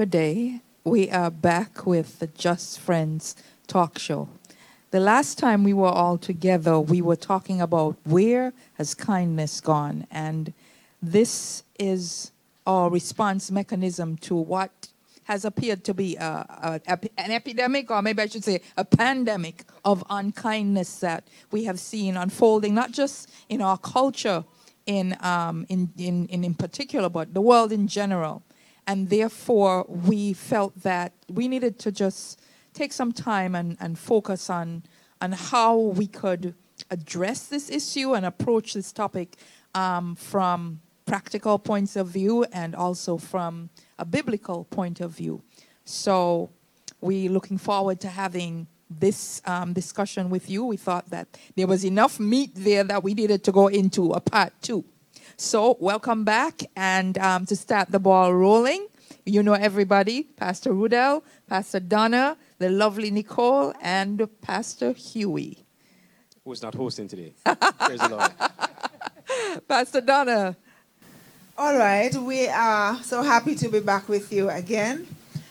Good day. We are back with the Just Friends talk show. The last time we were all together, we were talking about where has kindness gone, and this is our response mechanism to what has appeared to be an epidemic, or maybe I should say a pandemic of unkindness that we have seen unfolding, not just in our culture in particular, but the world in general. And therefore, we felt that we needed to just take some time and focus on how we could address this issue and approach this topic from practical points of view and also from a biblical point of view. So we're looking forward to having this discussion with you. We thought that there was enough meat there that we needed to go into a part 2. So welcome back, and to start the ball rolling, you know everybody, Pastor Rudell, Pastor Donna, the lovely Nicole, and Pastor Huey. Who's not hosting today? Praise the Lord. Pastor Donna. All right, we are so happy to be back with you again.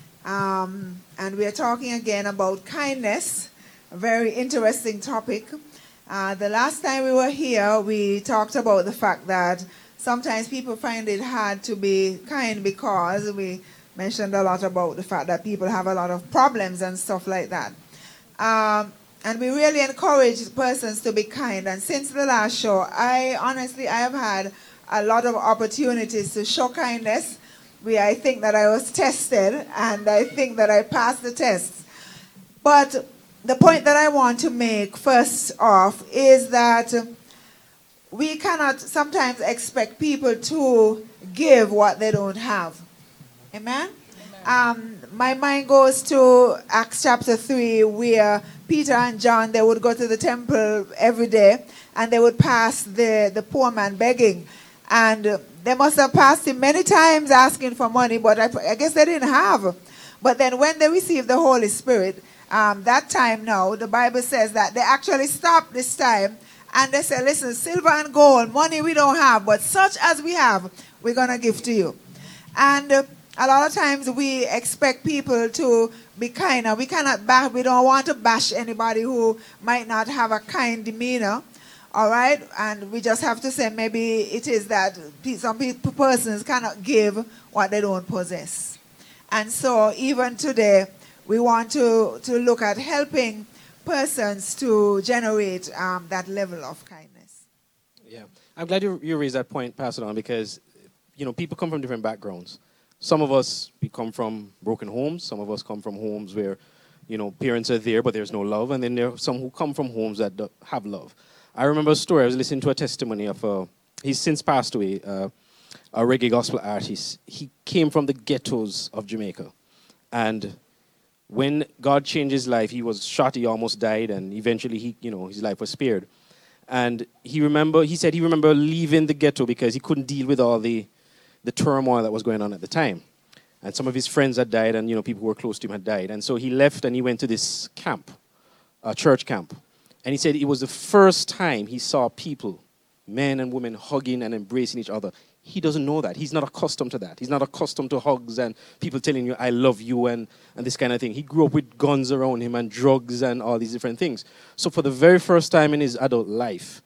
And we are talking again about kindness, a very interesting topic. The last time we were here, we talked about the fact that sometimes people find it hard to be kind because we mentioned a lot about the fact that people have a lot of problems and stuff like that. And we really encourage persons to be kind. And since the last show, I have had a lot of opportunities to show kindness. I think that I was tested, and I think that I passed the tests. But the point that I want to make first off is that we cannot sometimes expect people to give what they don't have. Amen? My mind goes to Acts chapter 3, where Peter and John, they would go to the temple every day, and they would pass the poor man begging. And they must have passed him many times asking for money, but I guess they didn't have. But then when they received the Holy Spirit, that time now, the Bible says that they actually stopped this time and they said, listen, silver and gold, money we don't have, but such as we have, we're going to give to you. And a lot of times we expect people to be kind. And we don't want to bash anybody who might not have a kind demeanor. All right? And we just have to say maybe it is that some persons cannot give what they don't possess. And so even today, we want to look at helping persons to generate that level of kindness. Yeah. I'm glad you raised that point, Pastor Don, because, people come from different backgrounds. Some of us, we come from broken homes. Some of us come from homes where, parents are there, but there's no love. And then there are some who come from homes that have love. I remember a story. I was listening to a testimony of he's since passed away, a reggae gospel artist. He came from the ghettos of Jamaica. And when God changed his life, he was shot, he almost died, and eventually his life was spared. And he said he remembered leaving the ghetto because he couldn't deal with all the turmoil that was going on at the time. And some of his friends had died, and people who were close to him had died. And so he left and he went to this camp, a church camp. And he said it was the first time he saw people, men and women, hugging and embracing each other. He doesn't know that. He's not accustomed to that. He's not accustomed to hugs and people telling you, I love you, and this kind of thing. He grew up with guns around him and drugs and all these different things. So for the very first time in his adult life,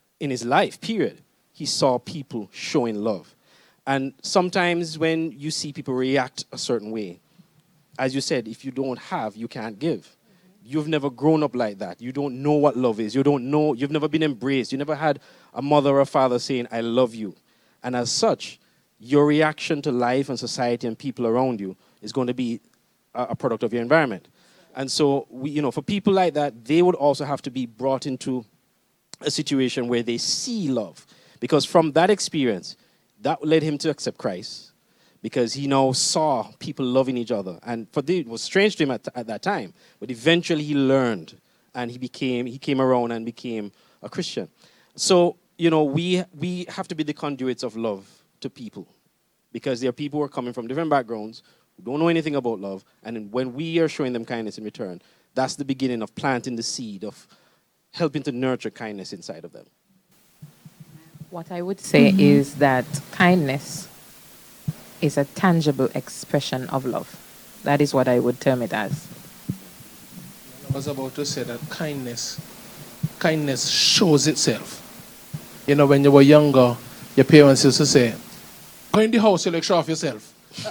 period, he saw people showing love. And sometimes when you see people react a certain way, as you said, if you don't have, you can't give. You've never grown up like that. You don't know what love is. You don't know. You've never been embraced. You never had a mother or a father saying, I love you. And as such, your reaction to life and society and people around you is going to be a product of your environment. And so, for people like that, they would also have to be brought into a situation where they see love. Because from that experience, that led him to accept Christ. Because he now saw people loving each other. And it was strange to him at that time. But eventually he learned. And he came around and became a Christian. So, we have to be the conduits of love to people. Because there are people who are coming from different backgrounds, who don't know anything about love. And when we are showing them kindness in return, that's the beginning of planting the seed, of helping to nurture kindness inside of them. What I would say is that kindness is a tangible expression of love. That is what I would term it as. I was about to say that kindness shows itself. You know, when you were younger, your parents used to say, go in the house, you'll show off yourself.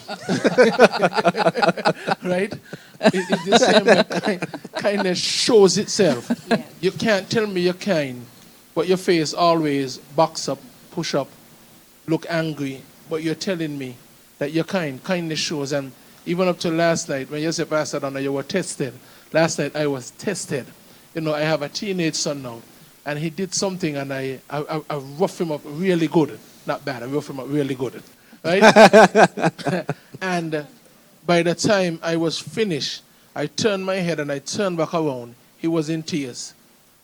Right? It's the same way kindness shows itself. Yeah. You can't tell me you're kind, but your face always backs up, push up, look angry, but you're telling me that you're kind. Kindness shows. And even up to last night, when you said, Pastor Donna, you were tested. Last night I was tested. You know, I have a teenage son now, and he did something, and I roughed him up really good. Not bad, I roughed him up really good. Right? And by the time I was finished, I turned my head and I turned back around. He was in tears.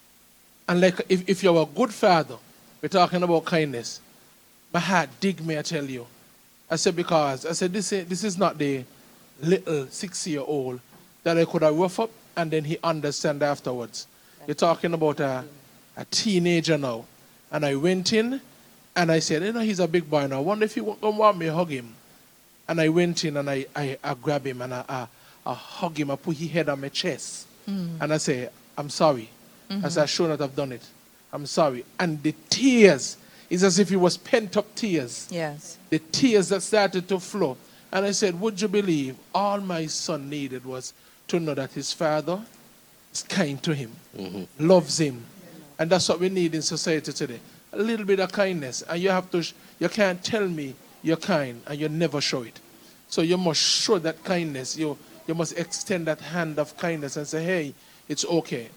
And like, if you're a good father, we're talking about kindness, my heart dig me, I tell you. I said, because, I said, this is not the little 6-year-old that I could have roughed up and then he understand afterwards. You're talking about a teenager now. And I went in and I said, you know, he's a big boy now. I wonder if he don't want me to hug him. And I went in and I grab him and I hug him. I put his head on my chest. And I say, I'm sorry. I said, I should not have done it. I'm sorry. And the tears, it's as if it was pent-up tears. Yes. The tears that started to flow. And I said, would you believe all my son needed was to know that his father is kind to him, loves him. And that's what we need in society today. A little bit of kindness. And you have to, you can't tell me you're kind and you never show it. So you must show that kindness. You must extend that hand of kindness and say, hey, it's okay.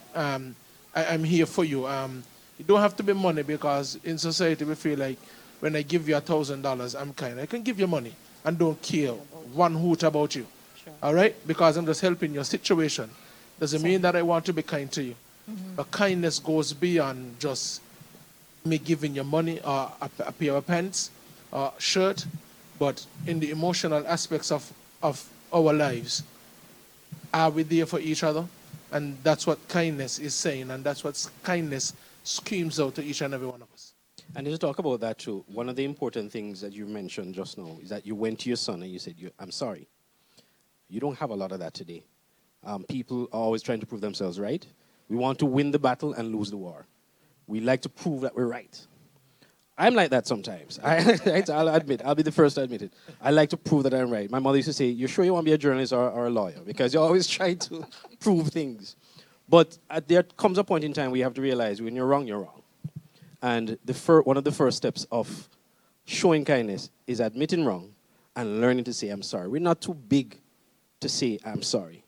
I'm here for you. It don't have to be money, because in society we feel like when I give you $1,000, I'm kind. I can give you money and don't care one hoot about you. Sure. All right? Because I'm just helping your situation. Doesn't mean that I want to be kind to you. But kindness goes beyond just me giving you money or a pair of pants or shirt, but in the emotional aspects of our lives. Are we there for each other? And that's what kindness is saying, and that's what kindness screams out to each and every one of us. And to talk about that too, one of the important things that you mentioned just now is that you went to your son and you said, I'm sorry. You don't have a lot of that today. People are always trying to prove themselves right. We want to win the battle and lose the war. We like to prove that we're right. I'm like that sometimes. I'll admit. I'll be the first to admit it. I like to prove that I'm right. My mother used to say, you sure you want to be a journalist or a lawyer? Because you always try to prove things. But there comes a point in time where you have to realize when you're wrong, you're wrong. And one of the first steps of showing kindness is admitting wrong and learning to say, I'm sorry. We're not too big to say, I'm sorry.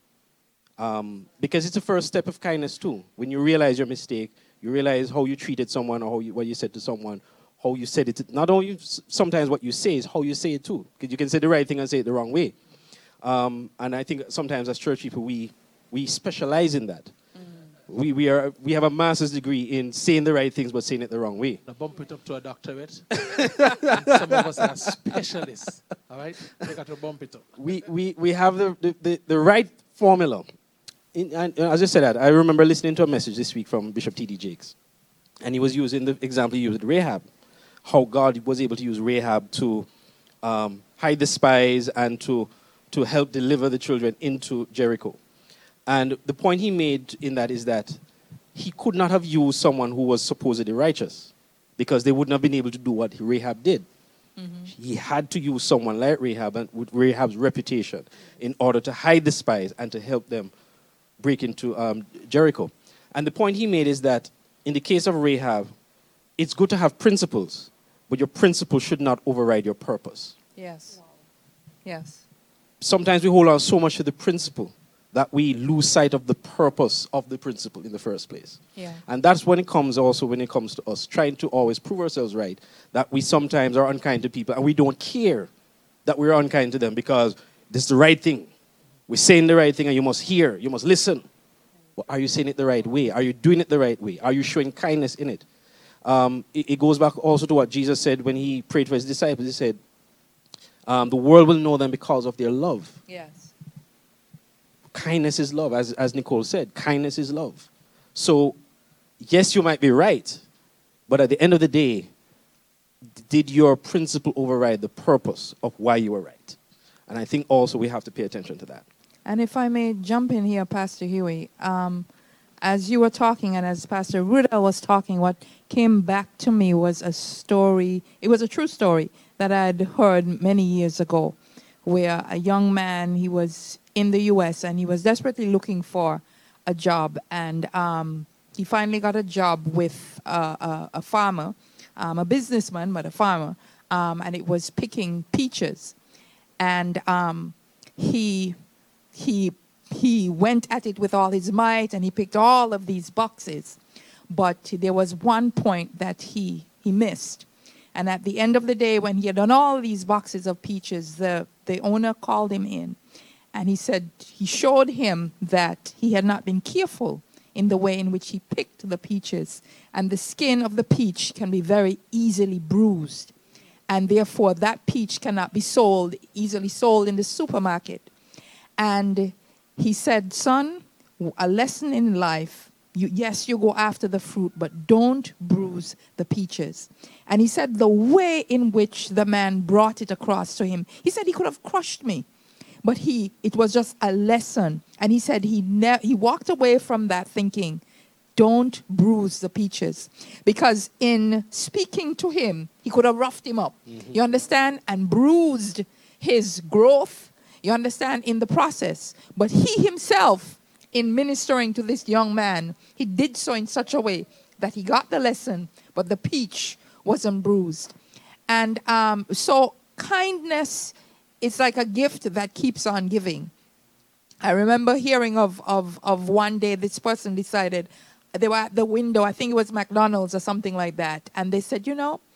Because it's the first step of kindness too. When you realize your mistake, you realize how you treated someone or what you said to someone, how you said it. Not only sometimes what you say is how you say it too. Because you can say the right thing and say it the wrong way. And I think sometimes as church people, we specialize in that. We have a master's degree in saying the right things but saying it the wrong way. Now bump it up to a doctorate. Some of us are specialists. All right? We got to bump it up. We have the right formula. And as I said that, I remember listening to a message this week from Bishop T.D. Jakes. And he was using the example he used with Rahab. How God was able to use Rahab to hide the spies and to help deliver the children into Jericho. And the point he made in that is that he could not have used someone who was supposedly righteous because they wouldn't have been able to do what Rahab did. He had to use someone like Rahab and with Rahab's reputation in order to hide the spies and to help them break into Jericho. And the point he made is that in the case of Rahab, it's good to have principles, but your principles should not override your purpose. Yes. Yes. Sometimes we hold on so much to the principle that we lose sight of the purpose of the principle in the first place. Yeah. And that's when it comes to us, trying to always prove ourselves right, that we sometimes are unkind to people, and we don't care that we're unkind to them because this is the right thing. We're saying the right thing, and you must hear, you must listen. Well, are you saying it the right way? Are you doing it the right way? Are you showing kindness in it? It goes back also to what Jesus said when he prayed for his disciples. He said, the world will know them because of their love. Yes. Kindness is love, as Nicole said. Kindness is love. So, yes, you might be right, but at the end of the day, did your principle override the purpose of why you were right? And I think also we have to pay attention to that. And if I may jump in here, Pastor Huey, as you were talking and as Pastor Rudel was talking, what came back to me was a story. It was a true story that I'd heard many years ago, where a young man, he was in the U.S. and he was desperately looking for a job. And he finally got a job with a farmer, a businessman, but a farmer, and it was picking peaches. And he went at it with all his might, and he picked all of these boxes. But there was one point that he missed. And at the end of the day, when he had done all these boxes of peaches, the owner called him in. And he said, he showed him that he had not been careful in the way in which he picked the peaches. And the skin of the peach can be very easily bruised. And therefore, that peach cannot be easily sold in the supermarket. And he said, son, a lesson in life, yes, you go after the fruit, but don't bruise the peaches. And he said the way in which the man brought it across to him, he said he could have crushed me. But it was just a lesson. And he said he walked away from that thinking, don't bruise the peaches. Because in speaking to him, he could have roughed him up. Mm-hmm. You understand? And bruised his growth, you understand, in the process. But he himself, in ministering to this young man, he did so in such a way that he got the lesson, but the peach wasn't bruised. And so kindness is like a gift that keeps on giving. I remember hearing of one day this person decided, they were at the window, I think it was McDonald's or something like that, and they said,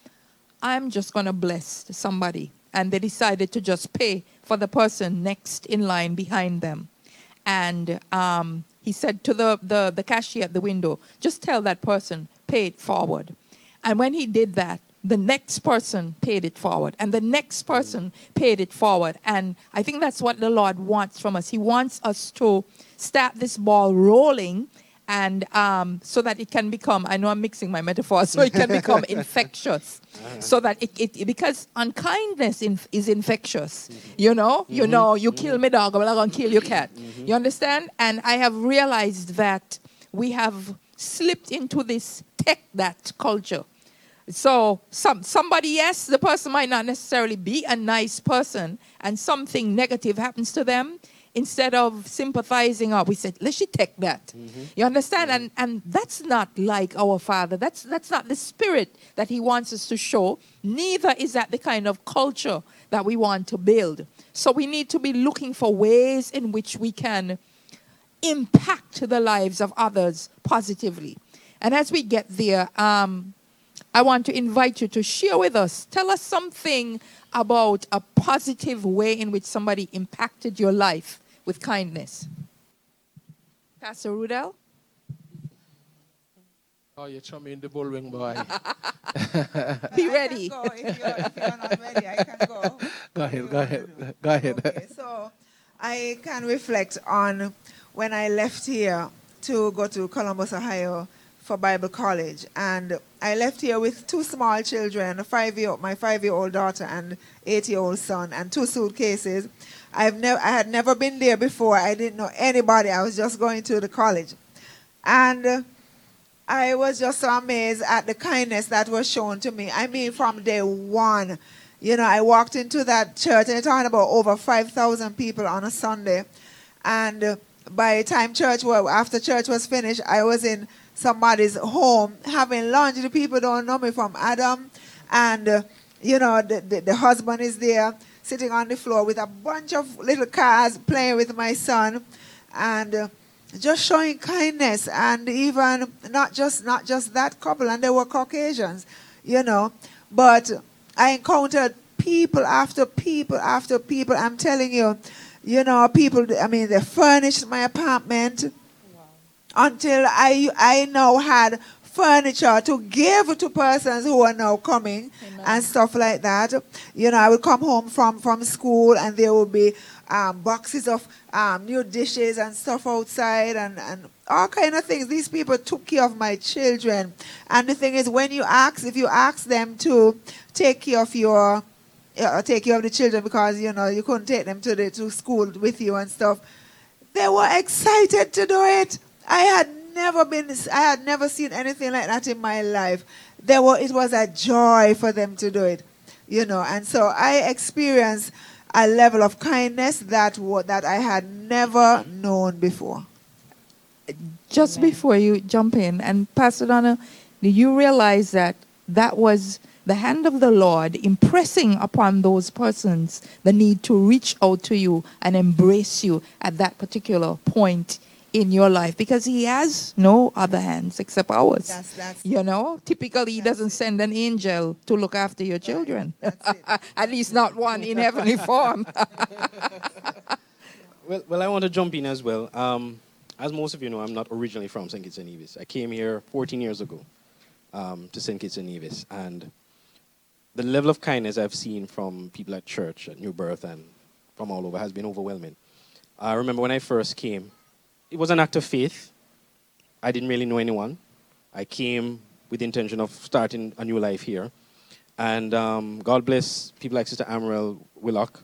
I'm just going to bless somebody. And they decided to just pay for the person next in line behind them. And he said to the cashier at the window, just tell that person, pay it forward. And when he did that, the next person paid it forward. And the next person paid it forward. And I think that's what the Lord wants from us. He wants us to start this ball rolling, and so that it can become, I know I'm mixing my metaphors, so it can become infectious. So that it because unkindness is infectious. Mm-hmm. You kill me dog, but I'm going to kill your cat. Mm-hmm. You understand? And I have realized that we have slipped into this take that culture. So somebody, yes, the person might not necessarily be a nice person, and something negative happens to them. Instead of sympathizing up, we said, let's take that. Mm-hmm. You understand? Mm-hmm. And that's not like our Father. That's not the spirit that he wants us to show. Neither is that the kind of culture that we want to build. So we need to be looking for ways in which we can impact the lives of others positively. And as we get there, I want to invite you to share with us. Tell us something about a positive way in which somebody impacted your life with kindness. Pastor Rudel? Oh, you're chumming in the bullring, boy. Be ready. I can go. If you're not ready, I can go. Go ahead. Okay, so I can reflect on when I left here to go to Columbus, Ohio, for Bible college, and I left here with two small children, my 5-year-old daughter and 8-year-old son, and 2 suitcases. I had never been there before. I didn't know anybody. I was just going to the college, and I was just so amazed at the kindness that was shown to me. I mean, from day one, I walked into that church, and it's talking about over 5,000 people on a Sunday, and by the time after church was finished, I was in somebody's home having lunch. The people don't know me from Adam, and the husband is there sitting on the floor with a bunch of little cars playing with my son, and just showing kindness. And even not just that couple, and they were Caucasians, but I encountered people after people after people. I'm telling you, people, they furnished my apartment until I now had furniture to give to persons who are now coming. Amen. And stuff like that. I would come home from school, and there would be boxes of new dishes and stuff outside, and all kind of things. These people took care of my children. And the thing is, if you ask them to take care of the children, because you couldn't take them to school with you and stuff, they were excited to do it. I had never seen anything like that in my life. It was a joy for them to do it, and so I experienced a level of kindness that I had never known before. Just before you jump in, and Pastor Donna, do you realize that was the hand of the Lord impressing upon those persons the need to reach out to you and embrace you at that particular point in your life? Because he has no other hands except ours. Typically he doesn't send an angel to look after your children. At least not one in heavenly form. Well, I want to jump in as well. As most of you know, I'm not originally from St. Kitts and Nevis. I came here 14 years ago to St. Kitts and Nevis, and the level of kindness I've seen from people at church, at New Birth, and from all over has been overwhelming. I remember when I first came, it was an act of faith. I didn't really know anyone. I came with the intention of starting a new life here. And God bless people like Sister Amaral Willock.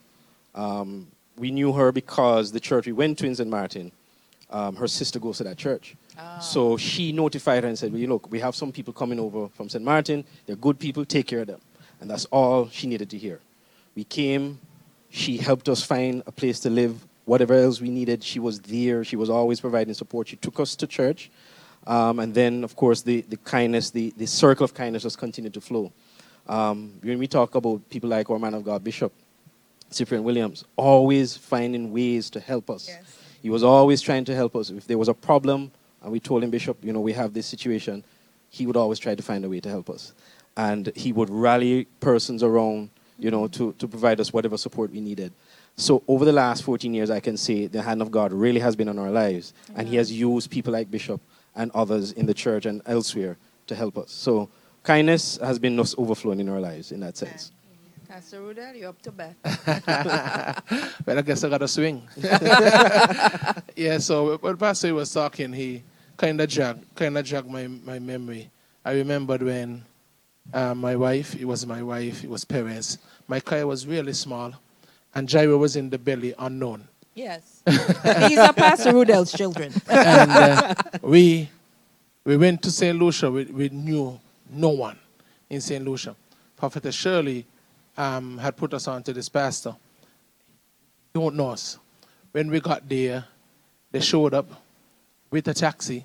We knew her because the church we went to in St. Martin, her sister goes to that church. So she notified her and said, well, look, we have some people coming over from St. Martin. They're good people. Take care of them. And that's all she needed to hear. We came. She helped us find a place to live. Whatever else we needed, she was there. She was always providing support. She took us to church. And then, of course, the kindness, the circle of kindness just continued to flow. When we talk about people like our man of God, Bishop Cyprian Williams, always finding ways to help us. Yes. He was always trying to help us. If there was a problem, and we told him, Bishop, we have this situation, he would always try to find a way to help us. And he would rally persons around, to provide us whatever support we needed. So over the last 14 years, I can say the hand of God really has been on our lives. Yeah. And he has used people like Bishop and others in the church and elsewhere to help us. So kindness has been just overflowing in our lives in that sense. Pastor Rudel, you're up to bat. Well, I guess I got to swing. Yeah, so when Pastor was talking, he kind of jogged my memory. I remembered when my wife, it was Perez. My car was really small, and Jairo was in the belly, unknown. Yes. These are Pastor Rudel's children. And we went to St. Lucia. We knew no one in St. Lucia. Prophet Shirley had put us on to this pastor. He don't know us. When we got there, they showed up with a taxi.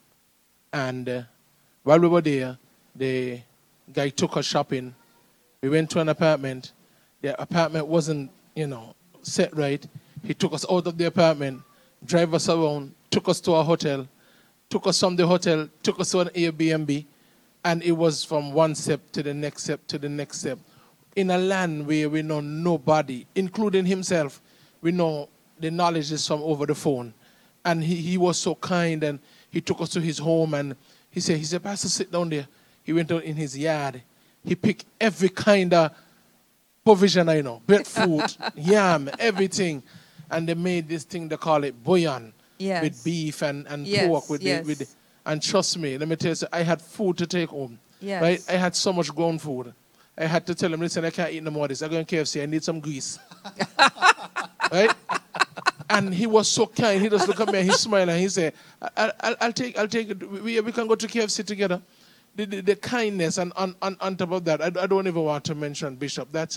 And while we were there, the guy took us shopping. We went to an apartment. The apartment wasn't, set right. He took us out of the apartment, drove us around, took us to a hotel, took us from the hotel, took us to an Airbnb, and it was from one step to the next step to the next step. In a land where we know nobody, including himself, we know the knowledge is from over the phone. And he was so kind, and he took us to his home, and he said, Pastor, sit down there. He went out in his yard. He picked every kind of provision I know, breadfruit, yam, everything. And they made this thing, they call it bouillon, yes, with beef and yes, pork. yes. And trust me, let me tell you, I had food to take home. Yes. Right? I had so much grown food. I had to tell him, listen, I can't eat no more of this. I go in KFC, I need some grease. Right? And he was so kind. He just looked at me and he smiled and he said, I'll take it. We can go to KFC together. The kindness and on top of that, I don't even want to mention Bishop. That's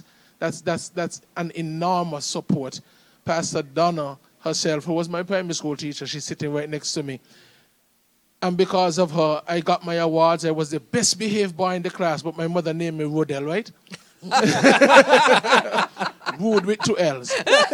an enormous support. Pastor Donna herself, who was my primary school teacher, she's sitting right next to me. And because of her, I got my awards. I was the best behaved boy in the class, but my mother named me Rodel, right? Rude with 2 L's.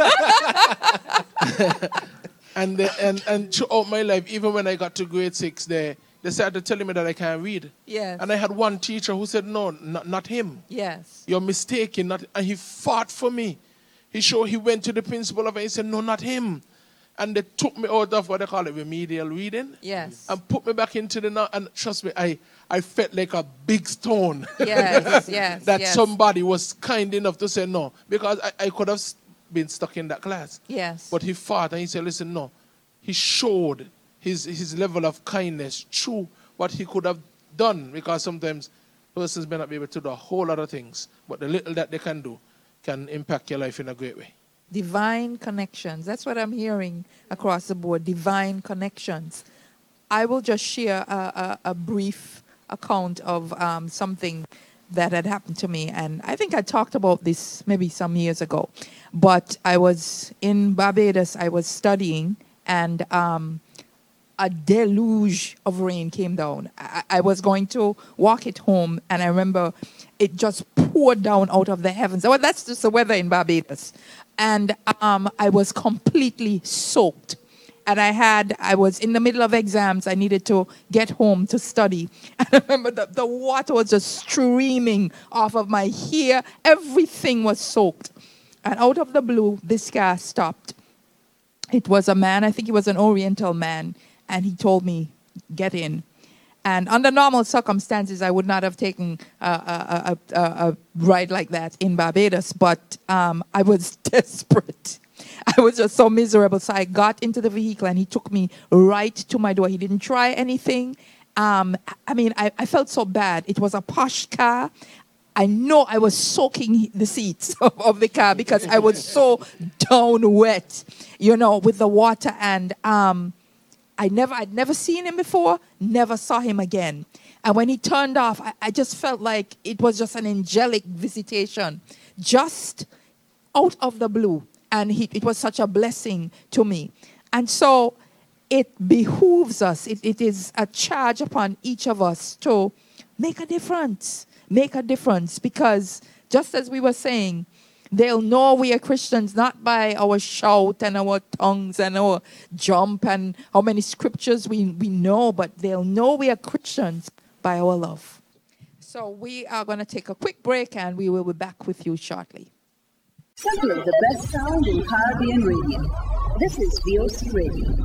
and throughout my life, even when I got to grade 6, they started telling me that I can't read. Yes. And I had one teacher who said, no, not him. Yes. You're mistaken. And he fought for me. He went to the principal of it and he said, no, not him. And they took me out of what they call it, remedial reading. Yes. And put me back into and trust me, I felt like a big stone. Yes, yes. That yes. somebody was kind enough to say no. Because I could have been stuck in that class. Yes. But he fought and he said, listen, no. He showed his level of kindness through what he could have done, because sometimes persons may not be able to do a whole lot of things, but the little that they can do can impact your life in a great way. Divine connections. That's what I'm hearing across the board. Divine connections. I will just share a brief account of something that had happened to me. And I think I talked about this maybe some years ago. But I was in Barbados. I was studying, and a deluge of rain came down. I was going to walk it home, and I remember it just poured down out of the heavens. Well, that's just the weather in Barbados. And I was completely soaked. And I was in the middle of exams. I needed to get home to study. And I remember the water was just streaming off of my hair. Everything was soaked. And out of the blue, this car stopped. It was a man, I think he was an Oriental man, and he told me, get in. And under normal circumstances, I would not have taken a ride like that in Barbados, but I was desperate. I was just so miserable. So I got into the vehicle, and he took me right to my door. He didn't try anything. I felt so bad. It was a posh car. I know I was soaking the seats of the car because I was so down wet, with the water. And I'd never seen him before, never saw him again. And when he turned off, I just felt like it was just an angelic visitation, just out of the blue. And it was such a blessing to me. And so it behooves us, it is a charge upon each of us to make a difference. Make a difference, because just as we were saying, they'll know we are Christians not by our shout and our tongues and our jump and how many scriptures we know, but they'll know we are Christians by our love. So we are going to take a quick break, and we will be back with you shortly. Simply the best sound in Caribbean radio. This is VOC Radio.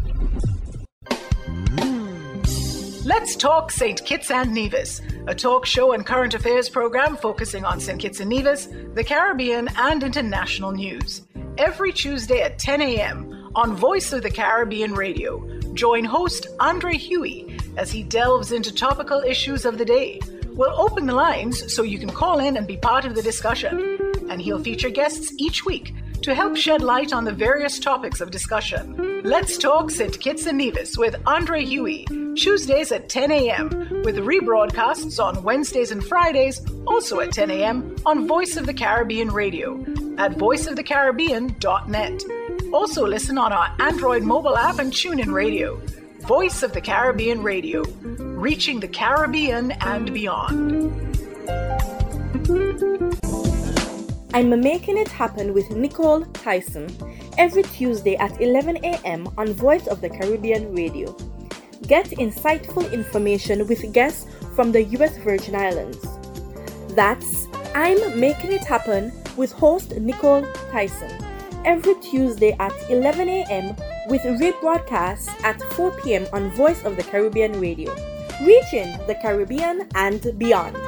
Let's talk St. Kitts and Nevis, a talk show and current affairs program focusing on St. Kitts and Nevis, the Caribbean, and international news. Every Tuesday at 10 a.m. on Voice of the Caribbean Radio. Join host Andre Huey as he delves into topical issues of the day. We'll open the lines so you can call in and be part of the discussion. And he'll feature guests each week to help shed light on the various topics of discussion. Let's talk St. Kitts and Nevis with Andre Huey, Tuesdays at 10 a.m., with rebroadcasts on Wednesdays and Fridays, also at 10 a.m. on Voice of the Caribbean Radio at voiceofthecaribbean.net. Also listen on our Android mobile app and TuneIn Radio. Voice of the Caribbean Radio, reaching the Caribbean and beyond. I'm Making It Happen with Nicole Tyson every Tuesday at 11 a.m. on Voice of the Caribbean Radio. Get insightful information with guests from the U.S. Virgin Islands. That's I'm Making It Happen with host Nicole Tyson every Tuesday at 11 a.m. with rebroadcasts at 4 p.m. on Voice of the Caribbean Radio, reaching the Caribbean and beyond.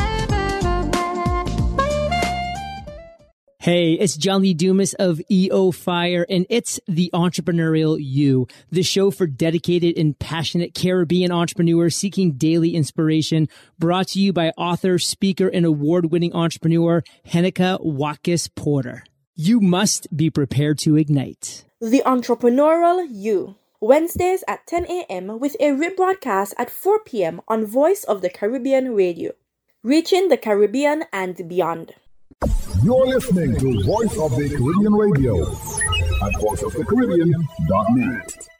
Hey, it's John Lee Dumas of EO Fire, and it's The Entrepreneurial You, the show for dedicated and passionate Caribbean entrepreneurs seeking daily inspiration, brought to you by author, speaker, and award-winning entrepreneur Henneke Watkis Porter. You must be prepared to ignite. The Entrepreneurial You, Wednesdays at 10 a.m. with a rebroadcast at 4 p.m. on Voice of the Caribbean Radio, reaching the Caribbean and beyond. You're listening to Voice of the Caribbean Radio at voiceofthecaribbean.net.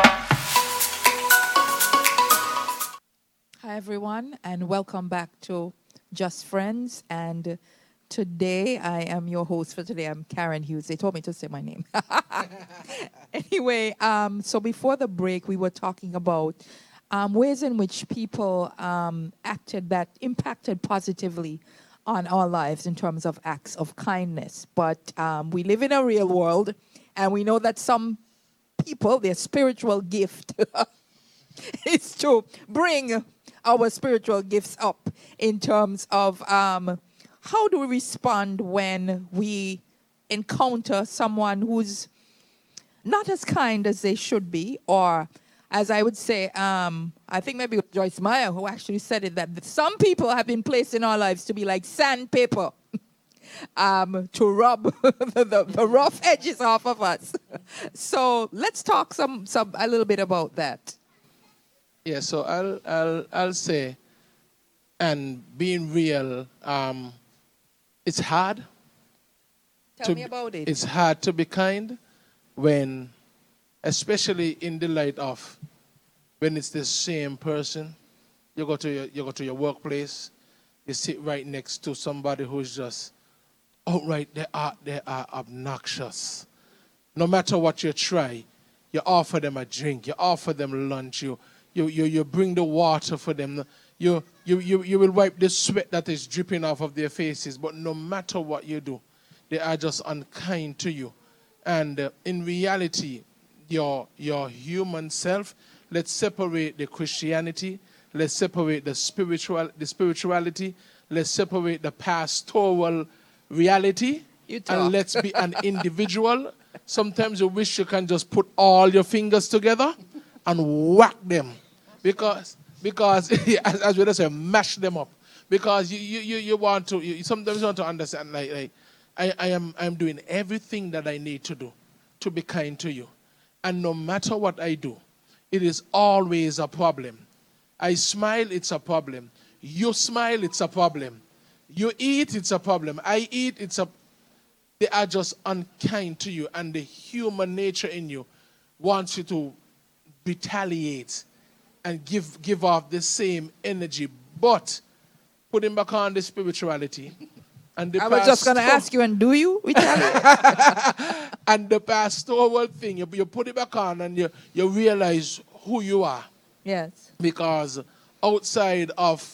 Hi, everyone, and welcome back to Just Friends. And today, I am your host for today. I'm Karen Hughes. They told me to say my name. Anyway, so before the break, we were talking about ways in which people acted that impacted positively on our lives in terms of acts of kindness. But we live in a real world, and we know that some people, their spiritual gift is to bring our spiritual gifts up in terms of how do we respond when we encounter someone who's not as kind as they should be, or as I would say, I think maybe it was Joyce Meyer who actually said it, that some people have been placed in our lives to be like sandpaper, to rub the rough edges off of us. So let's talk a little bit about that. Yeah, so I'll say, and being real, it's hard. Tell me about it. It's hard to be kind when, especially in the light of when it's the same person. You go to your workplace, you sit right next to somebody who's just outright they are obnoxious. No matter what you try, you offer them a drink, you offer them lunch, you bring the water for them. You will wipe the sweat that is dripping off of their faces, but no matter what you do, they are just unkind to you. And in reality, your human self, let's separate the Christianity, let's separate the spirituality, let's separate the pastoral reality, and let's be an individual. Sometimes you wish you can just put all your fingers together and whack them, because as we say, mash them up, because you want to. You sometimes want to understand, like I'm doing everything that I need to do to be kind to you, and no matter what I do, it is always a problem. I smile, it's a problem. You smile, it's a problem. You eat, it's a problem. I eat, it's a. They are just unkind to you, and the human nature in you wants you to retaliate and give off the same energy, but putting back on the spirituality. And the I was just going to ask you, and do you retaliate? And the pastoral thing, you put it back on and you realize who you are. Yes. Because outside of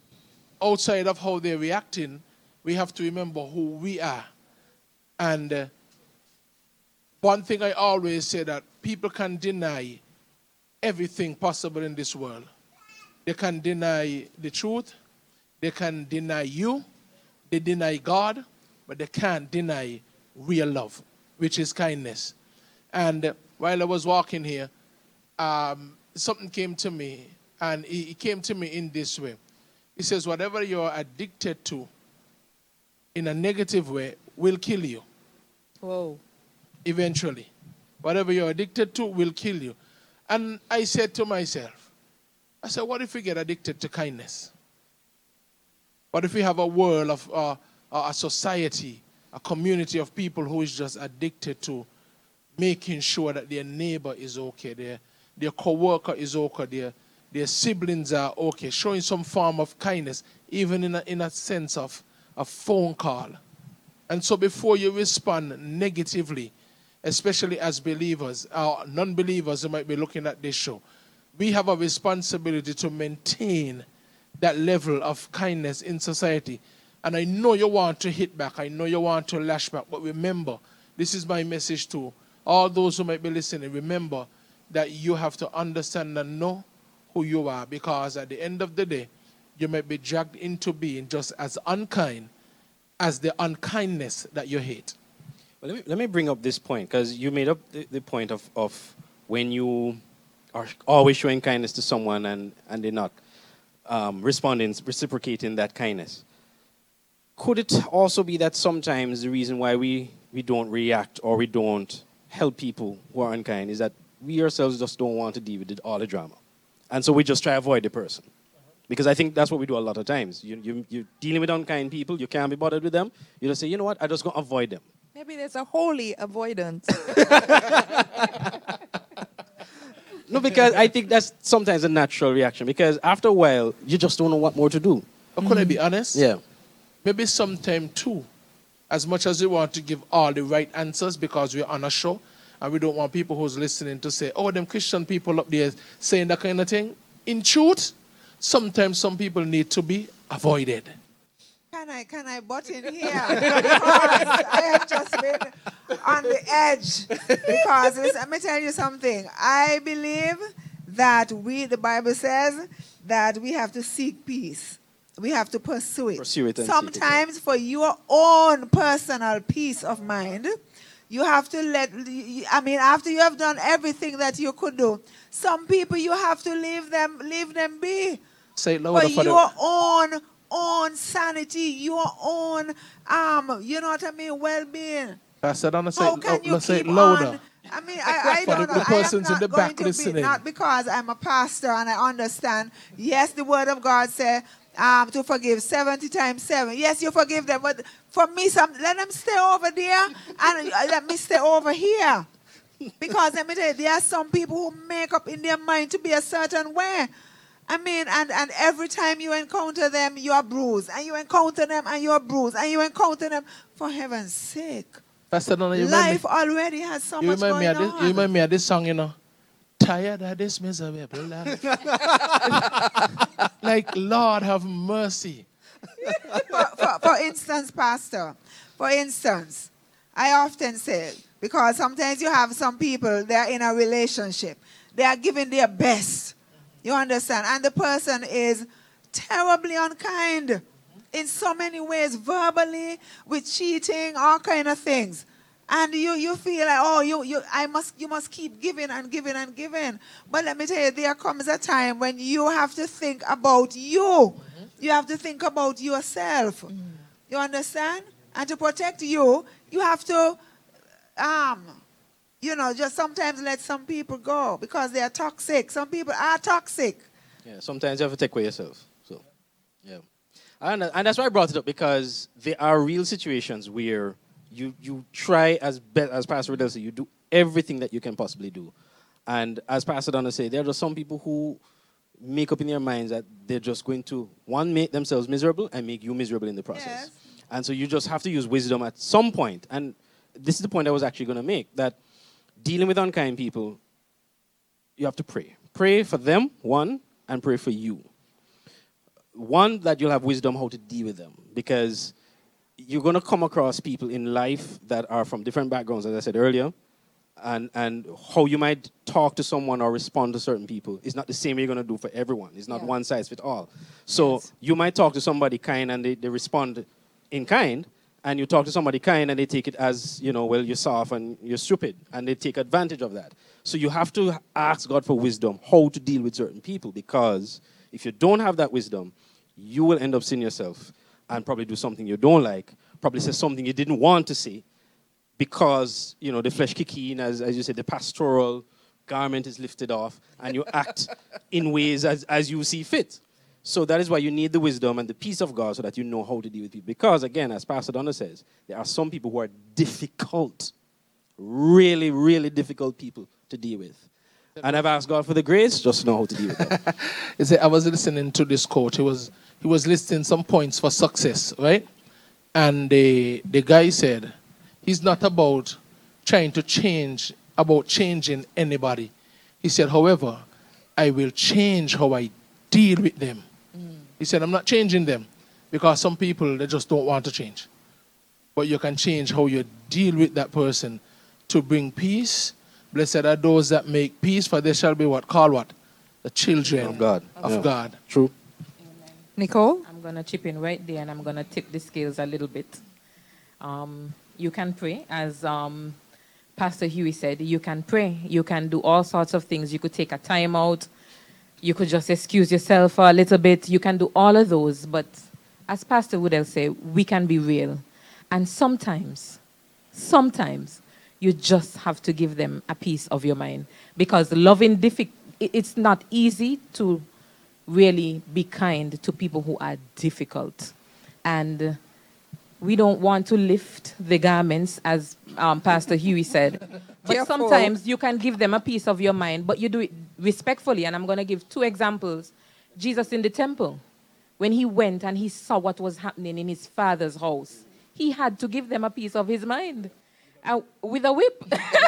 how they're reacting, we have to remember who we are. And one thing I always say, that people can deny everything possible in this world. They can deny the truth. They can deny you. They deny God. But they can't deny real love, which is kindness. And while I was walking here, something came to me. And it came to me in this way. He says, whatever you're addicted to in a negative way will kill you. Whoa. Eventually. Whatever you're addicted to will kill you. And I said to myself, I said, what if we get addicted to kindness? What if we have a world of a society, a community of people who is just addicted to making sure that their neighbor is okay, their co-worker is okay, their siblings are okay, showing some form of kindness, even in a sense of a phone call. And so before you respond negatively, especially as believers or non-believers who might be looking at this show, we have a responsibility to maintain that level of kindness in society. And I know you want to hit back. I know you want to lash back. But remember, this is my message to all those who might be listening. Remember that you have to understand and know who you are, because at the end of the day, you might be dragged into being just as unkind as the unkindness that you hate. Well, let me bring up this point, because you made up the point of when you are always showing kindness to someone and they're not reciprocating that kindness. Could it also be that sometimes the reason why we don't react or we don't help people who are unkind is that we ourselves just don't want to deal with all the drama? And so we just try to avoid the person. Because I think that's what we do a lot of times. You're dealing with unkind people, you can't be bothered with them. You just say, you know what, I'm just going to avoid them. Maybe there's a holy avoidance. No, because I think that's sometimes a natural reaction. Because after a while, you just don't know what more to do. But could I be honest? Yeah. Maybe sometime too, as much as we want to give all the right answers because we're on a show and we don't want people who's listening to say, oh, them Christian people up there saying that kind of thing. In truth, sometimes some people need to be avoided. Can I butt in here? Because I have just been on the edge. Because let me tell you something. I believe that the Bible says that we have to seek peace. We have to pursue it. Pursue it and sometimes for your own personal peace of mind, You have to after you have done everything that you could do, some people you have to leave them be. Say it louder For your own sanity, your own, you know what I mean, well-being. Pastor Donna, How can you say it keep louder. on? I mean, I For don't know. the persons I am in the not back going to listening. be, not because I'm a pastor and I understand. Yes, the word of God says to forgive 70 times 7. Yes, you forgive them, but for me, let them stay over there and let me stay over here. Because let me tell you, there are some people who make up in their mind to be a certain way. I mean, and every time you encounter them, you are bruised. And you encounter them, and you are bruised. And you encounter them, for heaven's sake. Pastor Donna, Life already has so much going on. You remind me of this song, you know. Tired of this miserable life. Like, Lord, have mercy. For instance, Pastor, I often say, because sometimes you have some people, they are in a relationship. They are giving their best. You understand? And the person is terribly unkind in so many ways, verbally, with cheating, all kind of things. And you feel like, you must keep giving and giving and giving. But let me tell you, there comes a time when you have to think about you. Mm-hmm. You have to think about yourself. Mm-hmm. You understand? And to protect you, you have to, just sometimes let some people go because they are toxic. Some people are toxic. Yeah, sometimes you have to take away yourself. So, yeah. And that's why I brought it up, because there are real situations where you try, as Pastor Riddell said, you do everything that you can possibly do. And as Pastor Donna said, there are just some people who make up in their minds that they're just going to, one, make themselves miserable and make you miserable in the process. Yes. And so you just have to use wisdom at some point. And this is the point I was actually going to make, that dealing with unkind people, you have to pray. Pray for them, one, and pray for you. One, that you'll have wisdom how to deal with them, because you're going to come across people in life that are from different backgrounds, as I said earlier, and how you might talk to someone or respond to certain people is not the same way you're going to do for everyone. It's not one size fits all. So you might talk to somebody kind and they respond in kind, and you talk to somebody kind and they take it as, you're soft and you're stupid, and they take advantage of that. So you have to ask God for wisdom how to deal with certain people, because if you don't have that wisdom, you will end up seeing yourself and probably do something you don't like, probably say something you didn't want to say, because, the flesh kick in, as you said, the pastoral garment is lifted off, and you act in ways as you see fit. So that is why you need the wisdom and the peace of God, so that you know how to deal with people. Because, again, as Pastor Donna says, there are some people who are difficult, really, really difficult people to deal with. And I've asked God for the grace just to know how to deal with them. You see, I was listening to this coach. He was listing some points for success, right? And the guy said, he's not about trying to change, about changing anybody. He said, however, I will change how I deal with them. He said, I'm not changing them, because some people, they just don't want to change. But you can change how you deal with that person to bring peace. Blessed are those that make peace, for they shall be what? Called what? The children of God. God. True. Amen. Nicole? I'm going to chip in right there, and I'm going to tip the scales a little bit. You can pray, as Pastor Huey said. You can pray. You can do all sorts of things. You could take a time out. You could just excuse yourself for a little bit. You can do all of those. But as Pastor Woodell said, we can be real. And sometimes, you just have to give them a piece of your mind. Because it's not easy to really be kind to people who are difficult. And we don't want to lift the garments, as Pastor Huey said. But sometimes you can give them a piece of your mind, but you do it respectfully. And I'm going to give 2 examples. Jesus in the temple, when he went and he saw what was happening in his father's house, he had to give them a piece of his mind. With a whip.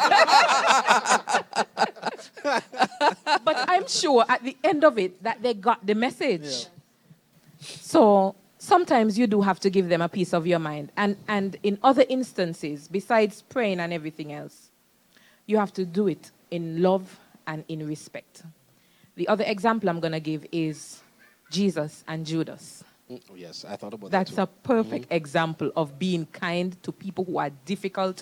But I'm sure at the end of it that they got the message. Yeah. So sometimes you do have to give them a piece of your mind. And in other instances, besides praying and everything else, you have to do it in love and in respect. The other example I'm going to give is Jesus and Judas. Yes, I thought about that. That's a perfect example of being kind to people who are difficult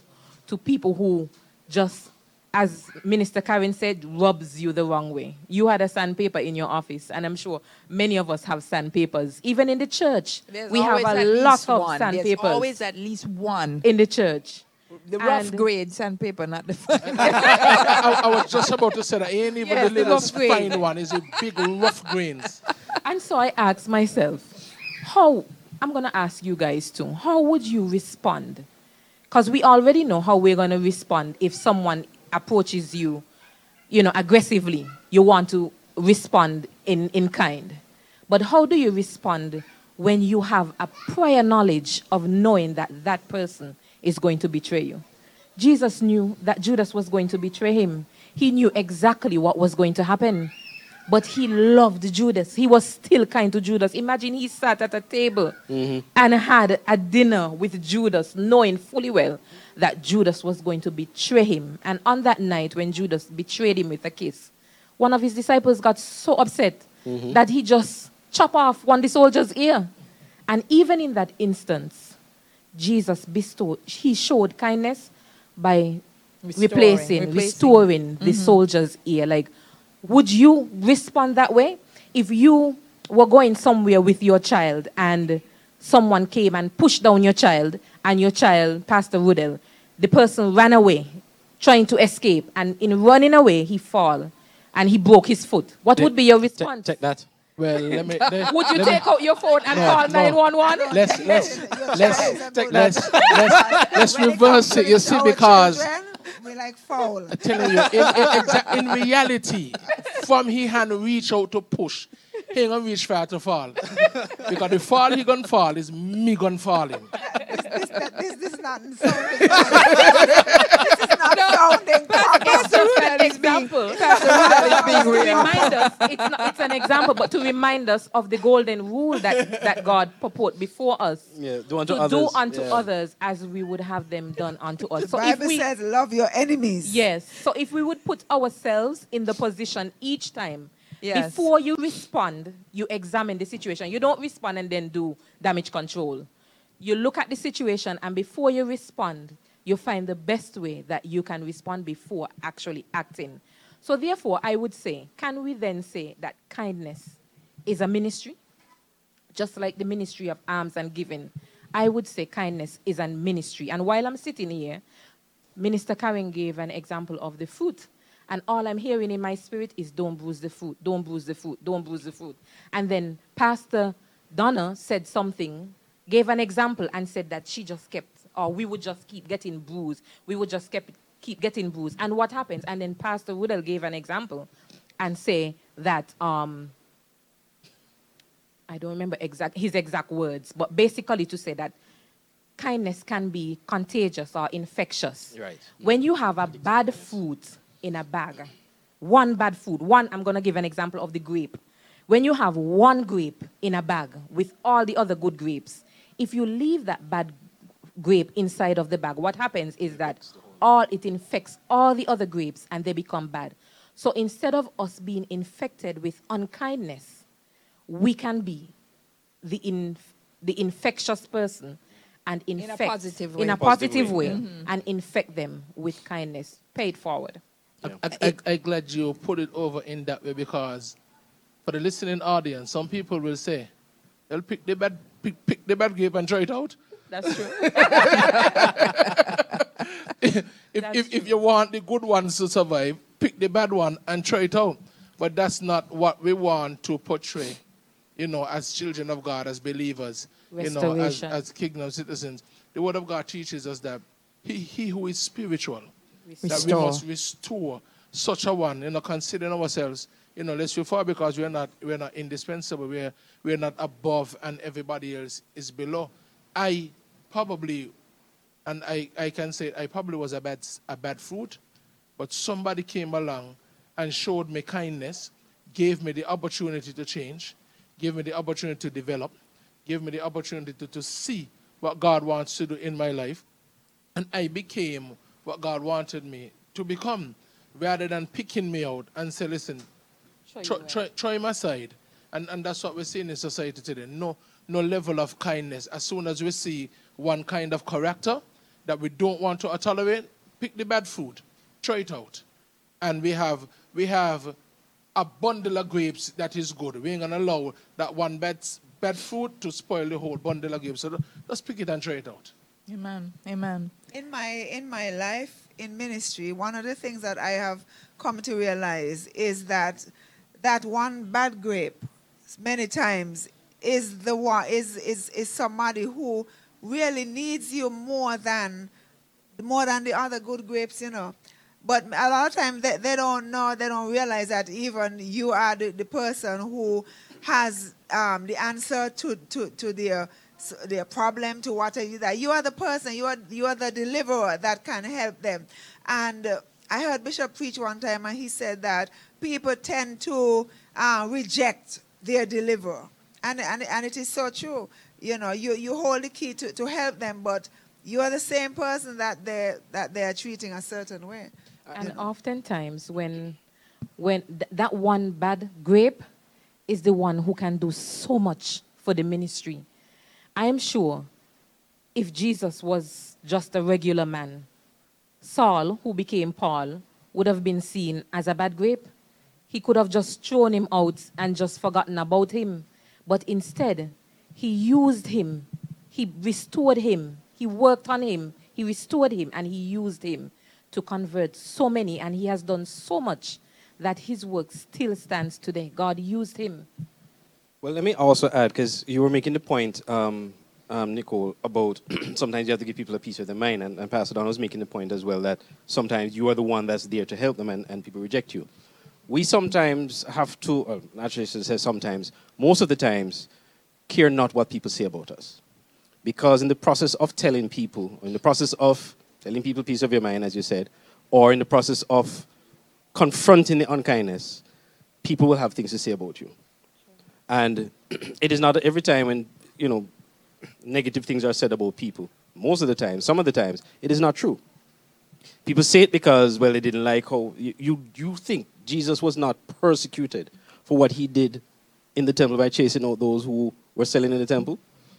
to people who just, as Minister Karen said, rubs you the wrong way. You had a sandpaper in your office, and I'm sure many of us have sandpapers. Even in the church, we have a lot of sandpapers. There's always at least one in the church. The rough grade sandpaper, not the fine. I was just about to say that ain't even Yes, the the little rough grade. fine one. It's a big rough grains. And so I asked myself, I'm going to ask you guys too, how would you respond? Because we already know how we're going to respond if someone approaches you, aggressively. You want to respond in kind. But how do you respond when you have a prior knowledge of knowing that that person is going to betray you? Jesus knew that Judas was going to betray him. He knew exactly what was going to happen. But he loved Judas. He was still kind to Judas. Imagine he sat at a table and had a dinner with Judas, knowing fully well that Judas was going to betray him. And on that night, when Judas betrayed him with a kiss, one of his disciples got so upset that he just chopped off one of the soldier's ear. And even in that instance, Jesus he showed kindness by restoring the soldier's ear. Like, would you respond that way? If you were going somewhere with your child and someone came and pushed down your child, and your child, Pastor Rudel, the person ran away, trying to escape, and in running away, he fell and he broke his foot. What would be your response? Check that. Well, would you take out your phone and call 911? Let's reverse it. You see, because we like foul. I'm telling you, in reality, from he hand reach out to push, he ain't gonna reach far to fall. Because the fall he gonna fall is me gonna fall him. This is not sounding. This is not sounding. It's an example, but to remind us of the golden rule that God purport before us. Yeah, do unto others as we would have them done unto us. The Bible says, love your enemies. Yes. So if we would put ourselves in the position each time, before you respond, you examine the situation. You don't respond and then do damage control. You look at the situation, and before you respond, you find the best way that you can respond before actually acting. So therefore, I would say, can we then say that kindness is a ministry? Just like the ministry of alms and giving, I would say kindness is a ministry. And while I'm sitting here, Minister Karen gave an example of the fruit. And all I'm hearing in my spirit is, don't bruise the fruit, don't bruise the fruit, don't bruise the fruit. And then Pastor Donna said something, gave an example, and said that she just kept, or we would just keep getting bruised. We would just keep getting bruised. And what happens? And then Pastor Woodell gave an example and say that, I don't remember his exact words, but basically to say that kindness can be contagious or infectious. Right. When you have a bad fruit in a bag, I'm going to give an example of the grape. When you have one grape in a bag with all the other good grapes, if you leave that bad grape inside of the bag, what happens is that it infects all the other grapes and they become bad. So instead of us being infected with unkindness, we can be the infectious person and infect in a positive way and infect them with kindness. Pay it forward. I'm glad you put it over in that way, because for the listening audience, some people will say, they'll pick the bad grape and try it out. That's true. If you want the good ones to survive, pick the bad one and try it out. But that's not what we want to portray, as children of God, as believers, as kingdom citizens. The Word of God teaches us that he who is spiritual, that we must restore such a one, considering ourselves, lest we fall, because we're not indispensable. We're not above and everybody else is below. I probably was a bad fruit, but somebody came along and showed me kindness, gave me the opportunity to change, gave me the opportunity to develop, gave me the opportunity to see what God wants to do in my life, and I became what God wanted me to become, rather than picking me out and say, listen, try my side. And that's what we're seeing in society today. No level of kindness. As soon as we see one kind of character that we don't want to tolerate, pick the bad fruit, throw it out. And we have a bundle of grapes that is good. We ain't going to allow that one bad fruit to spoil the whole bundle of grapes. So let's pick it and throw it out. Amen. Amen. In my life, in ministry, one of the things that I have come to realize is that one bad grape many times is the one is somebody who really needs you more than the other good grapes, you know. But a lot of times they don't know, they don't realize that even you are the person who has the answer to their problem, to what that you are the person, you are the deliverer that can help them. And I heard Bishop preach one time, and he said that people tend to reject their deliverer, and it is so true. You know, you hold the key to help them, but you are the same person that they are treating a certain way. And oftentimes, when that one bad grape is the one who can do so much for the ministry. I am sure if Jesus was just a regular man, Saul, who became Paul, would have been seen as a bad grape. He could have just thrown him out and just forgotten about him. But instead, he used him. He restored him. He worked on him. He restored him, and he used him to convert so many. And he has done so much that his work still stands today. God used him. Well, let me also add, because you were making the point, Nicole, about sometimes you have to give people a piece of their mind, and Pastor Don was making the point as well that sometimes you are the one that's there to help them and people reject you. We sometimes have to, actually it says sometimes, most of the times, care not what people say about us. Because in the process of telling people, or in the process of telling people a piece of your mind, as you said, or in the process of confronting the unkindness, people will have things to say about you. And it is not every time when, negative things are said about people. Most of the time, some of the times, it is not true. People say it because, well, they didn't like how you think Jesus was not persecuted for what he did in the temple by chasing out those who were selling in the temple.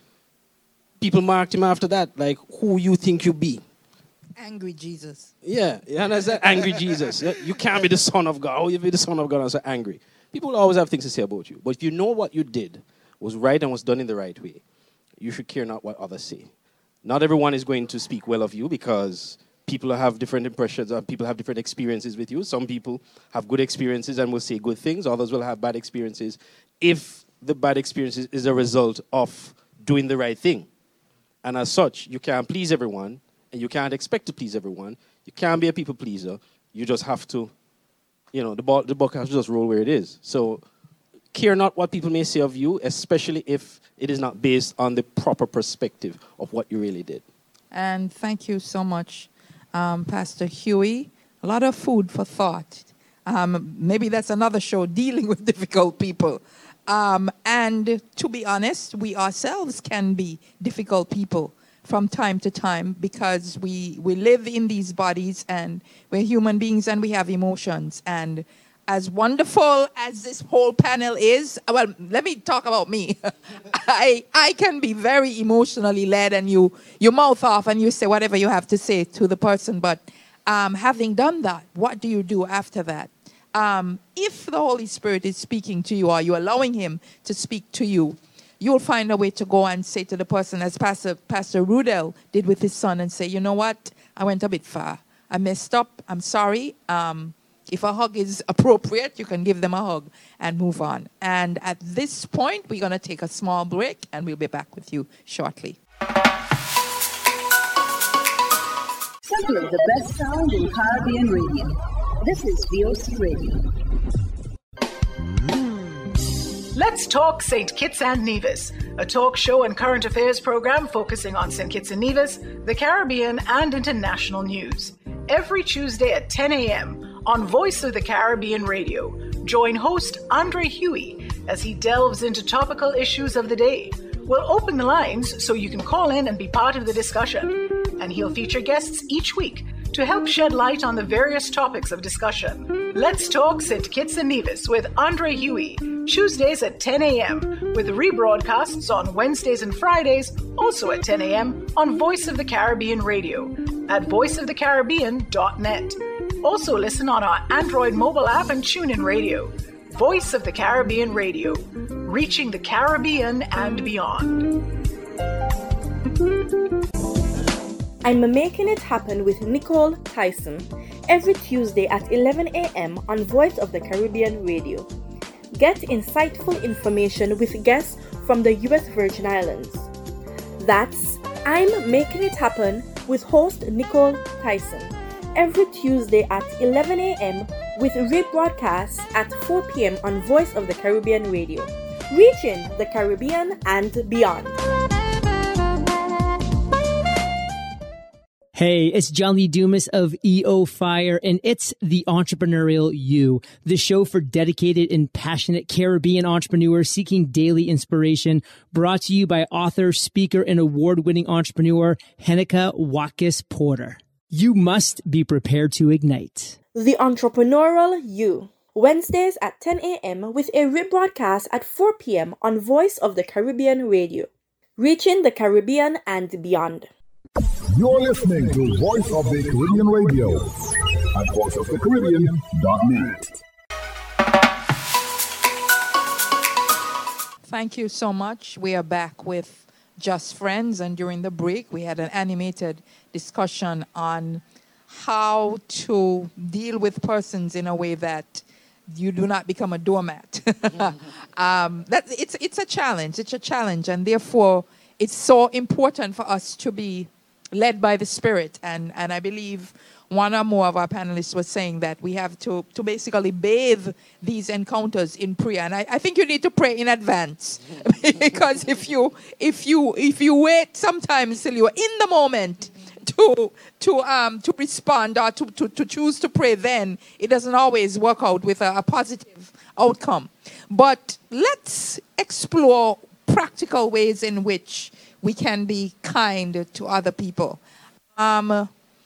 People marked him after that, like, who you think you be? Angry Jesus. Yeah, you understand? Angry Jesus. You can't be the son of God. Oh, you be the son of God and so angry. People will always have things to say about you. But if you know what you did was right and was done in the right way, you should care not what others say. Not everyone is going to speak well of you because people have different impressions, people have different experiences with you. Some people have good experiences and will say good things. Others will have bad experiences if the bad experiences is a result of doing the right thing. And as such, you can't please everyone, and you can't expect to please everyone. You can't be a people pleaser. You just have to, the buck has to just roll where it is. So care not what people may say of you, especially if it is not based on the proper perspective of what you really did. And thank you so much, Pastor Huey. A lot of food for thought. Maybe that's another show, dealing with difficult people. And to be honest, we ourselves can be difficult people from time to time because we live in these bodies and we're human beings and we have emotions. And as wonderful as this whole panel is, well, let me talk about me. I can be very emotionally led, and you mouth off and you say whatever you have to say to the person. But having done that, what do you do after that? If the Holy Spirit is speaking to you or you're allowing him to speak to you, you'll find a way to go and say to the person, as Pastor Rudel did with his son, and say, you know what? I went a bit far. I messed up. I'm sorry. If a hug is appropriate, you can give them a hug and move on. And at this point, we're going to take a small break, and we'll be back with you shortly. Simply the best sound in Caribbean radio. This is VOC Radio. Let's talk St. Kitts and Nevis, a talk show and current affairs program focusing on St. Kitts and Nevis, the Caribbean, and international news. Every Tuesday at 10 a.m. on Voice of the Caribbean Radio. Join host Andre Huey as he delves into topical issues of the day. We'll open the lines so you can call in and be part of the discussion. And he'll feature guests each week to help shed light on the various topics of discussion. Let's talk St. Kitts and Nevis with Andre Huey, Tuesdays at 10 a.m., with rebroadcasts on Wednesdays and Fridays, also at 10 a.m. on Voice of the Caribbean Radio. at voiceofthecaribbean.net. Also listen on our Android mobile app and TuneIn Radio. Voice of the Caribbean Radio, reaching the Caribbean and beyond. I'm Making It Happen with Nicole Tyson every Tuesday at 11 a.m. on Voice of the Caribbean Radio. Get insightful information with guests from the U.S. Virgin Islands. That's I'm Making It Happen with host Nicole Tyson every Tuesday at 11 a.m. with rebroadcasts at 4 p.m. on Voice of the Caribbean Radio, reaching the Caribbean and beyond. Hey, it's John Lee Dumas of EO Fire, and it's The Entrepreneurial You, the show for dedicated and passionate Caribbean entrepreneurs seeking daily inspiration, brought to you by author, speaker, and award-winning entrepreneur Henika Watkis Porter. You must be prepared to ignite. The Entrepreneurial You, Wednesdays at 10 a.m. with a rebroadcast at 4 p.m. on Voice of the Caribbean Radio, reaching the Caribbean and beyond. You're listening to Voice of the Caribbean Radio at voiceofthecaribbean.net. Thank you so much. We are back with Just Friends, and during the break, we had an animated discussion on how to deal with persons in a way that you do not become a doormat. It's a challenge. It's a challenge, and therefore, it's so important for us to be led by the Spirit. And I believe one or more of our panelists was saying that we have to basically bathe these encounters in prayer. And I think you need to pray in advance. Because if you wait sometimes till you're in the moment to respond or to choose to pray, then it doesn't always work out with a positive outcome. But let's explore practical ways in which we can be kind to other people. As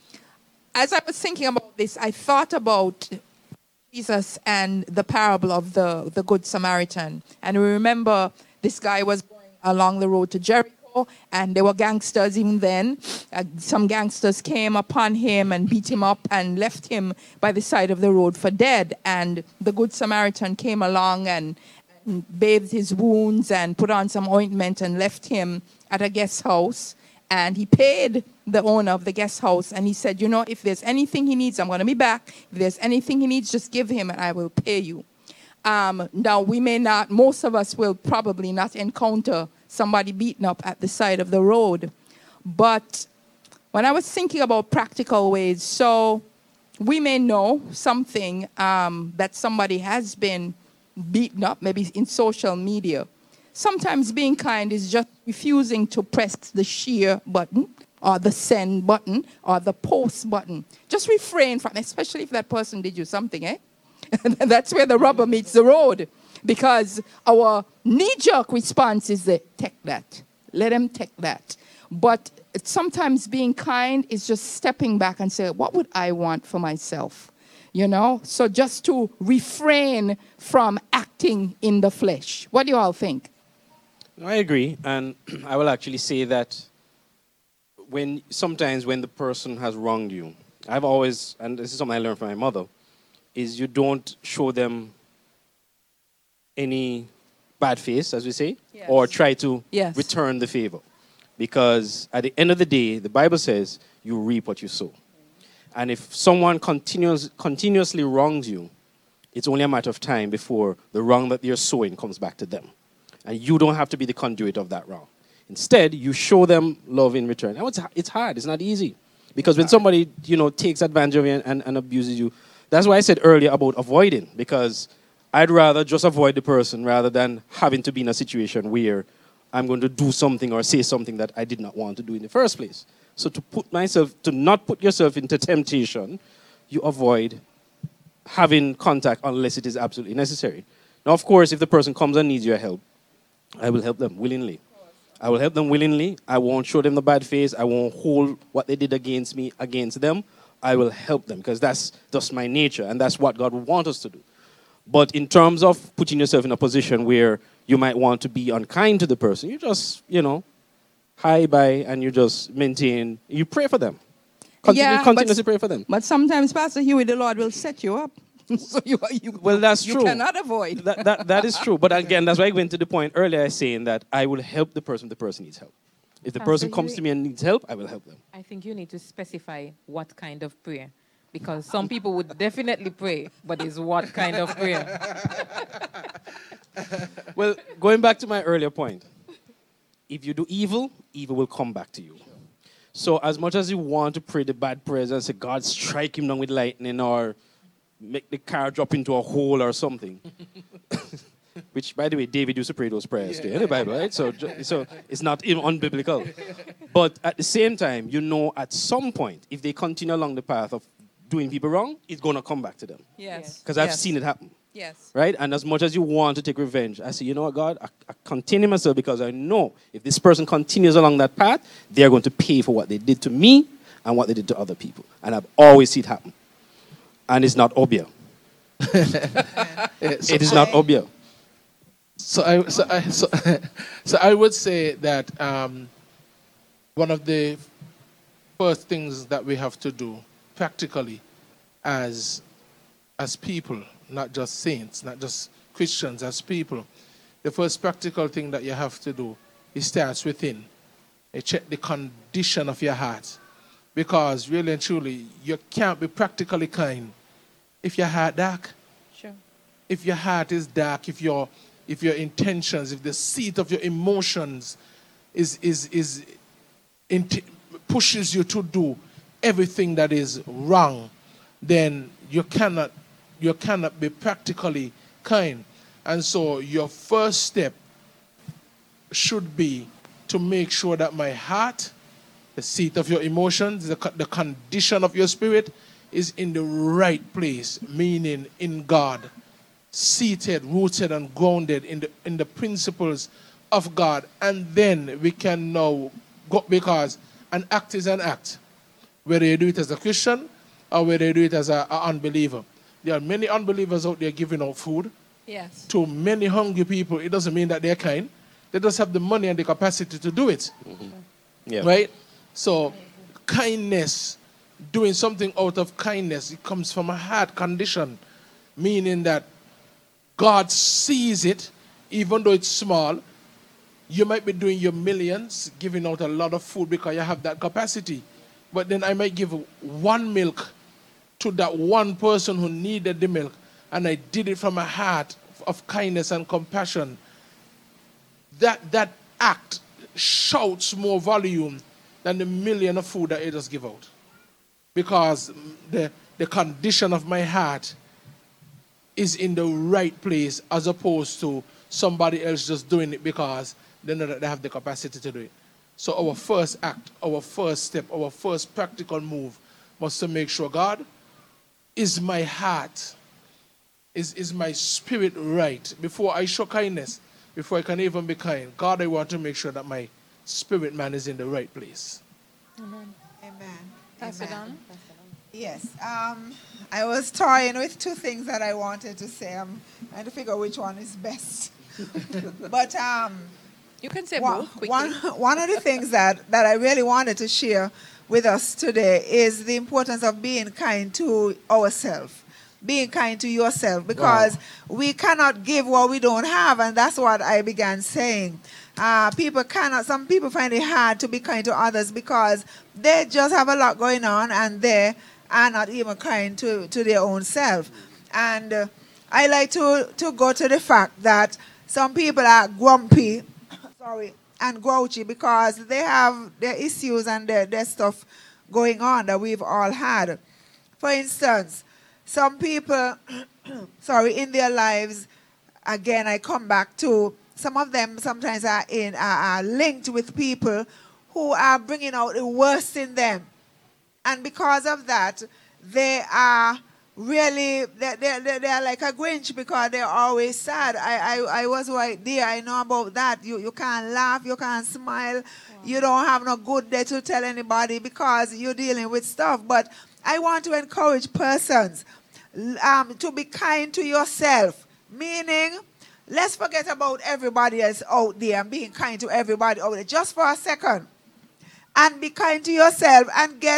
I was thinking about this, I thought about Jesus and the parable of the Good Samaritan. And we remember this guy was going along the road to Jericho, and there were gangsters even then. Some gangsters came upon him and beat him up and left him by the side of the road for dead. And the Good Samaritan came along and bathed his wounds and put on some ointment and left him at a guest house. And he paid the owner of the guest house, and he said, you know, if there's anything he needs, I'm going to be back. If there's anything he needs, just give him and I will pay you. Now, we may not, most of us will probably not encounter somebody beaten up at the side of the road. But when I was thinking about practical ways, so we may know something that somebody has been beaten up, maybe in social media. Sometimes being kind is just refusing to press the share button or the send button or the post button. Just refrain from, especially if that person did you something, eh? That's where the rubber meets the road. Because our knee-jerk response is take that. Let them take that. But sometimes being kind is just stepping back and say, what would I want for myself? You know? So just to refrain from acting in the flesh. What do you all think? I agree, and I will actually say that sometimes when the person has wronged you, I've always, and this is something I learned from my mother, is you don't show them any bad face, as we say, yes, or try to return the favor. Because at the end of the day, the Bible says you reap what you sow. And if someone continuously wrongs you, it's only a matter of time before the wrong that you're sowing comes back to them. And you don't have to be the conduit of that wrong. Instead, you show them love in return. Now, it's hard. It's not easy. Because when somebody, takes advantage of you and abuses you, that's why I said earlier about avoiding. Because I'd rather just avoid the person rather than having to be in a situation where I'm going to do something or say something that I did not want to do in the first place. So to not put yourself into temptation, you avoid having contact unless it is absolutely necessary. Now, of course, if the person comes and needs your help, I will help them willingly. I will help them willingly. I won't show them the bad face. I won't hold what they did against me against them. I will help them because that's just my nature and that's what God would want us to do. But in terms of putting yourself in a position where you might want to be unkind to the person, you just, hi, bye, and you just maintain, you pray for them. Continue to pray for them. But sometimes, Pastor Huey, the Lord will set you up. So well, that's you true. cannot avoid. That is true. But again, that's why I went to the point earlier saying that I will help the person needs help. If the person comes to me and needs help, I will help them. I think you need to specify what kind of prayer. Because some people would definitely pray, but it's what kind of prayer? Well, going back to my earlier point, if you do evil, evil will come back to you. So as much as you want to pray the bad prayers and say, God, strike him down with lightning or make the car drop into a hole or something, which, by the way, David used to pray those prayers too in the Bible, right? So it's not even unbiblical. But at the same time, you know at some point, if they continue along the path of doing people wrong, it's going to come back to them. Yes. Because I've seen it happen. Yes. Right? And as much as you want to take revenge, I say, you know what, God, I continue myself because I know if this person continues along that path, they're going to pay for what they did to me and what they did to other people. And I've always seen it happen. And it's not obvious. It is not obvious. So I would say that one of the first things that we have to do practically as people, not just saints, not just Christians, as people, the first practical thing that you have to do is starts within. You check the condition of your heart. Because really and truly, you can't be practically kind if your heart dark. Sure. If your heart is dark, if your intentions, if the seat of your emotions pushes you to do everything that is wrong, then you cannot be practically kind. And so your first step should be to make sure that my heart, the seat of your emotions, the condition of your spirit is in the right place, meaning in God, seated, rooted, and grounded in the principles of God. And then we can now go, because an act is an act, whether you do it as a Christian or whether you do it as an unbeliever. There are many unbelievers out there giving out food to many hungry people. It doesn't mean that they're kind. They just have the money and the capacity to do it. Mm-hmm. Yeah. Right? So kindness, doing something out of kindness, it comes from a heart condition, meaning that God sees it, even though it's small. You might be doing your millions, giving out a lot of food because you have that capacity. But then I might give one milk to that one person who needed the milk, and I did it from a heart of kindness and compassion. That act shouts more volume than the million of food that I just give out. Because the condition of my heart is in the right place, as opposed to somebody else just doing it because they know that they have the capacity to do it. So our first act, our first step, our first practical move must to make sure, God, is my heart, is my spirit right? Before I show kindness, before I can even be kind, God, I want to make sure that my spirit man is in the right place. Amen. Pastor Don? Yes. I was toying with two things that I wanted to say. I'm trying to figure out which one is best. But you can say both quickly. One of the things that I really wanted to share with us today is the importance of being kind to ourselves. Being kind to yourself, because we cannot give what we don't have, and that's what I began saying. Some people find it hard to be kind to others because they just have a lot going on and they are not even kind to their own self. And I like to go to the fact that some people are grumpy and grouchy because they have their issues and their stuff going on that we've all had. For instance, some people, in their lives, again, I come back to, some of them sometimes are linked with people who are bringing out the worst in them. And because of that, they are really, they're like a Grinch because they're always sad. I was right there. I know about that. You can't laugh. You can't smile. You don't have no good day to tell anybody because you're dealing with stuff. But I want to encourage persons to be kind to yourself. Meaning, let's forget about everybody else out there and being kind to everybody out there just for a second. And be kind to yourself and get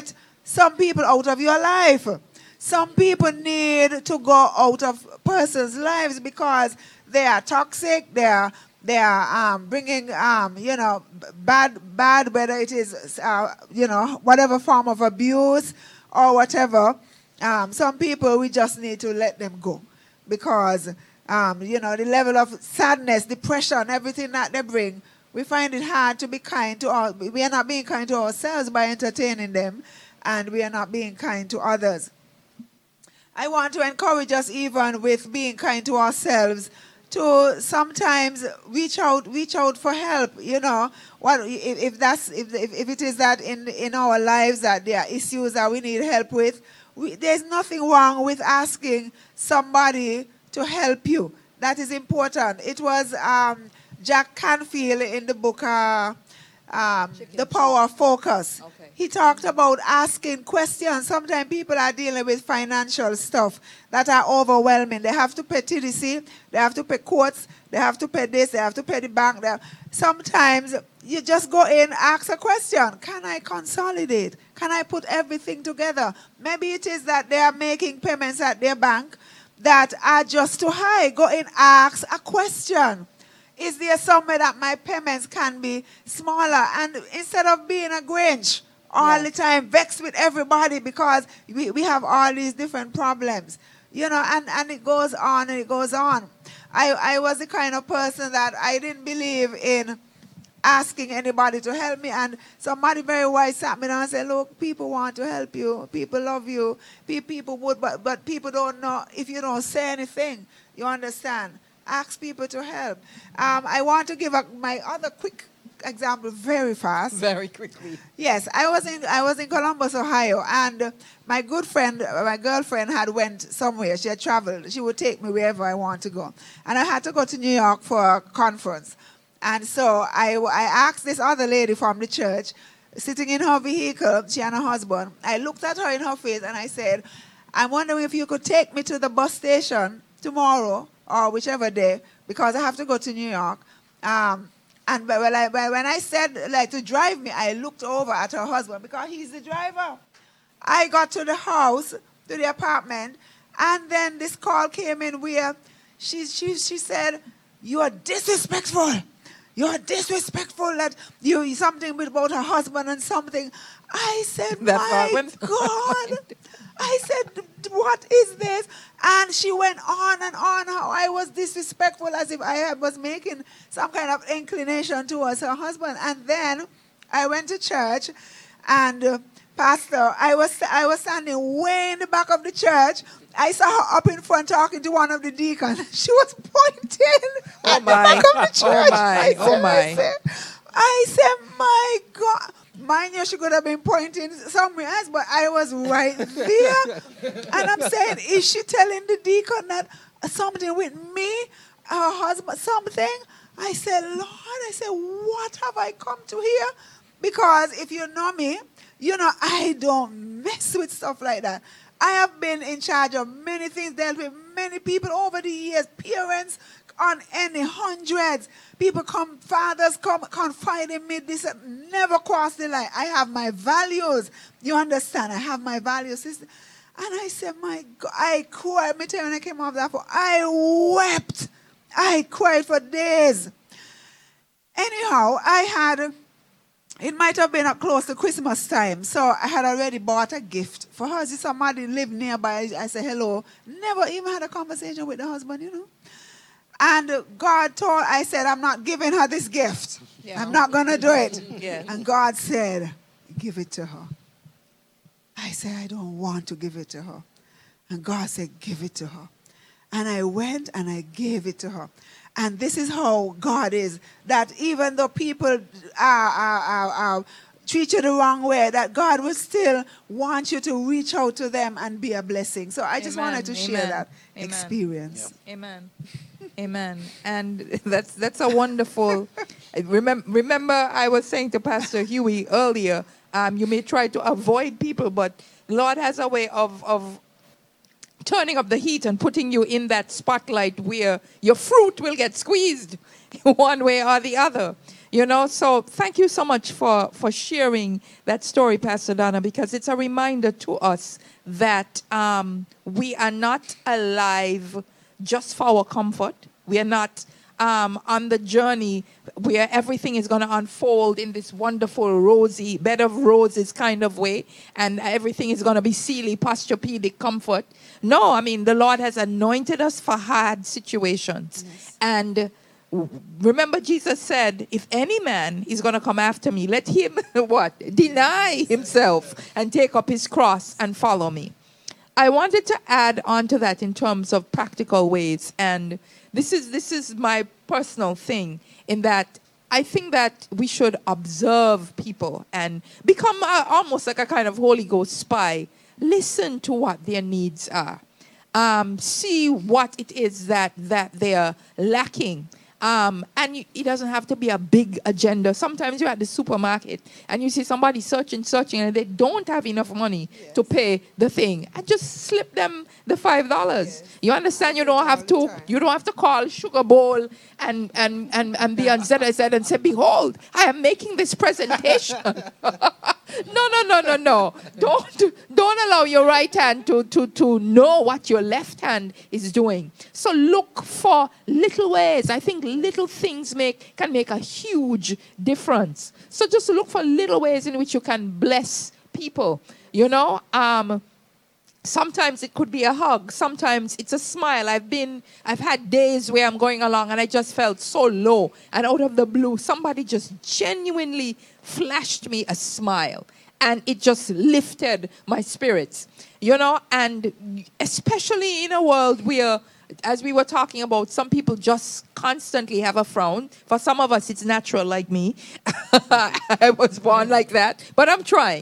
some people out of your life. Some people need to go out of persons' lives because they are toxic. They are bringing bad, whether it is whatever form of abuse or whatever. Some people we just need to let them go because the level of sadness, depression, everything that they bring, we find it hard to be kind to all. We are not being kind to ourselves by entertaining them, and we are not being kind to others. I want to encourage us, even with being kind to ourselves, to sometimes reach out for help. What if it is that in our lives that there are issues that we need help with, there's nothing wrong with asking somebody to help you. That is important. It was Jack Canfield in the book The Power of Focus. Okay. He talked about asking questions. Sometimes people are dealing with financial stuff that are overwhelming. They have to pay TDC, they have to pay courts, they have to pay this, they have to pay the bank. Sometimes you just go in, ask a question. Can I consolidate? Can I put everything together? Maybe it is that they are making payments at their bank that are just too high. Go in, ask a question. Is there somewhere that my payments can be smaller? And instead of being a Grinch all the time, vexed with everybody because we have all these different problems, and it goes on and it goes on. I was the kind of person that I didn't believe in asking anybody to help me, and somebody very wise sat me down and said, look, people want to help you, people love you, people would, but people don't know if you don't say anything. You understand? Ask people to help. I want to give my other quick example very fast. Very quickly. Yes, I was in Columbus, Ohio, and my girlfriend had went somewhere. She had traveled. She would take me wherever I want to go. And I had to go to New York for a conference. And so I asked this other lady from the church, sitting in her vehicle, she and her husband. I looked at her in her face and I said, I'm wondering if you could take me to the bus station tomorrow or whichever day, because I have to go to New York. And when I said to drive me, I looked over at her husband because he's the driver. I got to the house, to the apartment, and then this call came in where she said, you are disrespectful. You're disrespectful that you something about her husband and something. I said, my God. I said, what is this? And she went on and on how I was disrespectful, as if I was making some kind of inclination towards her husband. And then I went to church, and Pastor, I was standing way in the back of the church. I saw her up in front talking to one of the deacons. She was pointing at the back of the church. I said, my God. Mind you, she could have been pointing somewhere else, but I was right there. And I'm saying, is she telling the deacon that something with me, her husband, something? I said, Lord, what have I come to here? Because if you know me, I don't mess with stuff like that. I have been in charge of many things, dealt with many people over the years, parents on any hundreds. People fathers come confide in me. This never cross the line. I have my values. You understand? I have my values, sister. And I said, my God, I cried. Let me tell you, when I came off that phone, I wept. I cried for days. Anyhow, it might have been close to Christmas time, so I had already bought a gift for her. See, somebody lived nearby. I said, hello. Never even had a conversation with the husband, And I said, I'm not giving her this gift. Yeah. I'm not going to do it. Yeah. And God said, give it to her. I said, I don't want to give it to her. And God said, give it to her. And I went and I gave it to her. And this is how God is, that even though people are treat you the wrong way, that God will still want you to reach out to them and be a blessing. So I just wanted to share that experience. Yep. Amen. Amen. And that's a wonderful. Remember, I was saying to Pastor Huey earlier, you may try to avoid people, but Lord has a way of turning up the heat and putting you in that spotlight where your fruit will get squeezed one way or the other. You know, so thank you so much for sharing that story, Pastor Donna, because it's a reminder to us that we are not alive just for our comfort. We are not on the journey where everything is going to unfold in this wonderful rosy bed of roses kind of way, and everything is going to be seely posturepedic comfort. No, I mean, the Lord has anointed us for hard situations. Yes. And remember, Jesus said, if any man is going to come after me, let him what? Deny himself and take up his cross and follow me. I wanted to add on to that in terms of practical ways. And this is my personal thing, in that I think that we should observe people and become almost like a kind of Holy Ghost spy. Listen to what their needs are. See what it is that they are lacking. And it doesn't have to be a big agenda. Sometimes you're at the supermarket and you see somebody searching, and they don't have enough money to pay the thing. And just slip them the $5. Yes. You understand? You don't have to call Sugar Bowl and be on ZSZ and say, behold, I am making this presentation. No. Don't allow your right hand to know what your left hand is doing. So look for little ways. I think little things can make a huge difference. So just look for little ways in which you can bless people. You know, sometimes it could be a hug. Sometimes it's a smile. I've had days where I'm going along and I just felt so low, and out of the blue, somebody just genuinely flashed me a smile, and it just lifted my spirits. You know, and especially in a world where, as we were talking about, some people just constantly have a frown. For some of us, it's natural, like me. I was born like that, but I'm trying.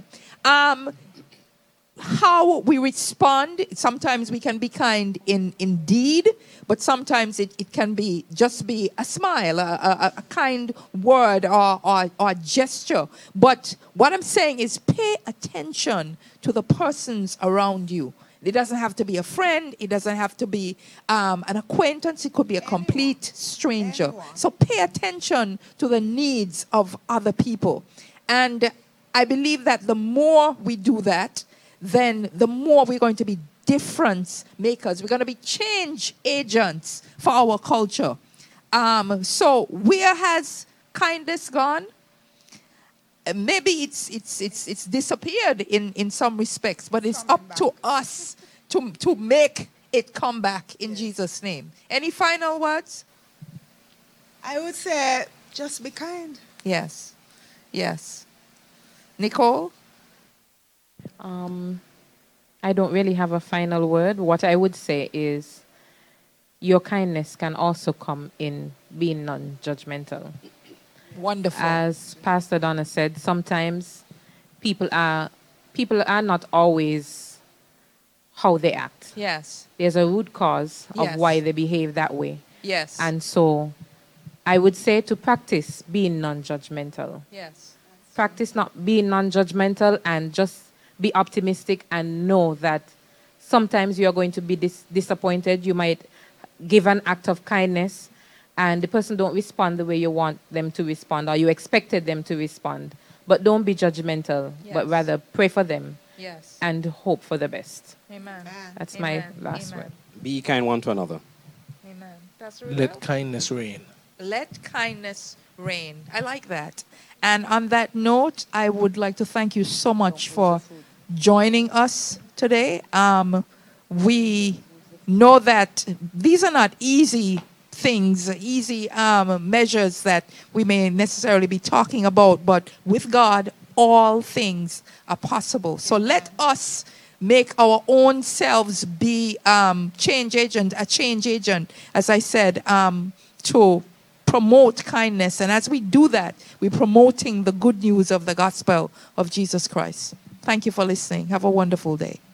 How we respond, sometimes we can be kind in deed, but sometimes it can be just be a smile, a kind word or gesture. But what I'm saying is, pay attention to the persons around you. It doesn't have to be a friend. It doesn't have to be an acquaintance. It could be a complete stranger. So pay attention to the needs of other people. And I believe that the more we do that, then the more we're going to be difference makers. We're going to be change agents for our culture. So where has kindness gone? Maybe it's disappeared in some respects, but it's up to us to make it come back in Jesus' name. Any final words? I would say just be kind. Yes. Nicole? I don't really have a final word. What I would say is your kindness can also come in being non-judgmental. Wonderful. As Pastor Donna said, sometimes people are not always how they act. Yes. There's a root cause of why they behave that way. Yes. And so I would say to practice being non-judgmental. Yes. Practice not being non-judgmental and just be optimistic and know that sometimes you are going to be disappointed. You might give an act of kindness and the person don't respond the way you want them to respond or you expected them to respond. But don't be judgmental, but rather pray for them and hope for the best. Amen. That's my last word. Be kind one to another. Amen. Let kindness reign. Let kindness reign. I like that. And on that note, I would like to thank you so much for joining us today. We know that these are not easy things, easy measures that we may necessarily be talking about, but with God, all things are possible. So let us make our own selves be a change agent, as I said, to promote kindness. And as we do that, we're promoting the good news of the gospel of Jesus Christ. Thank you for listening. Have a wonderful day.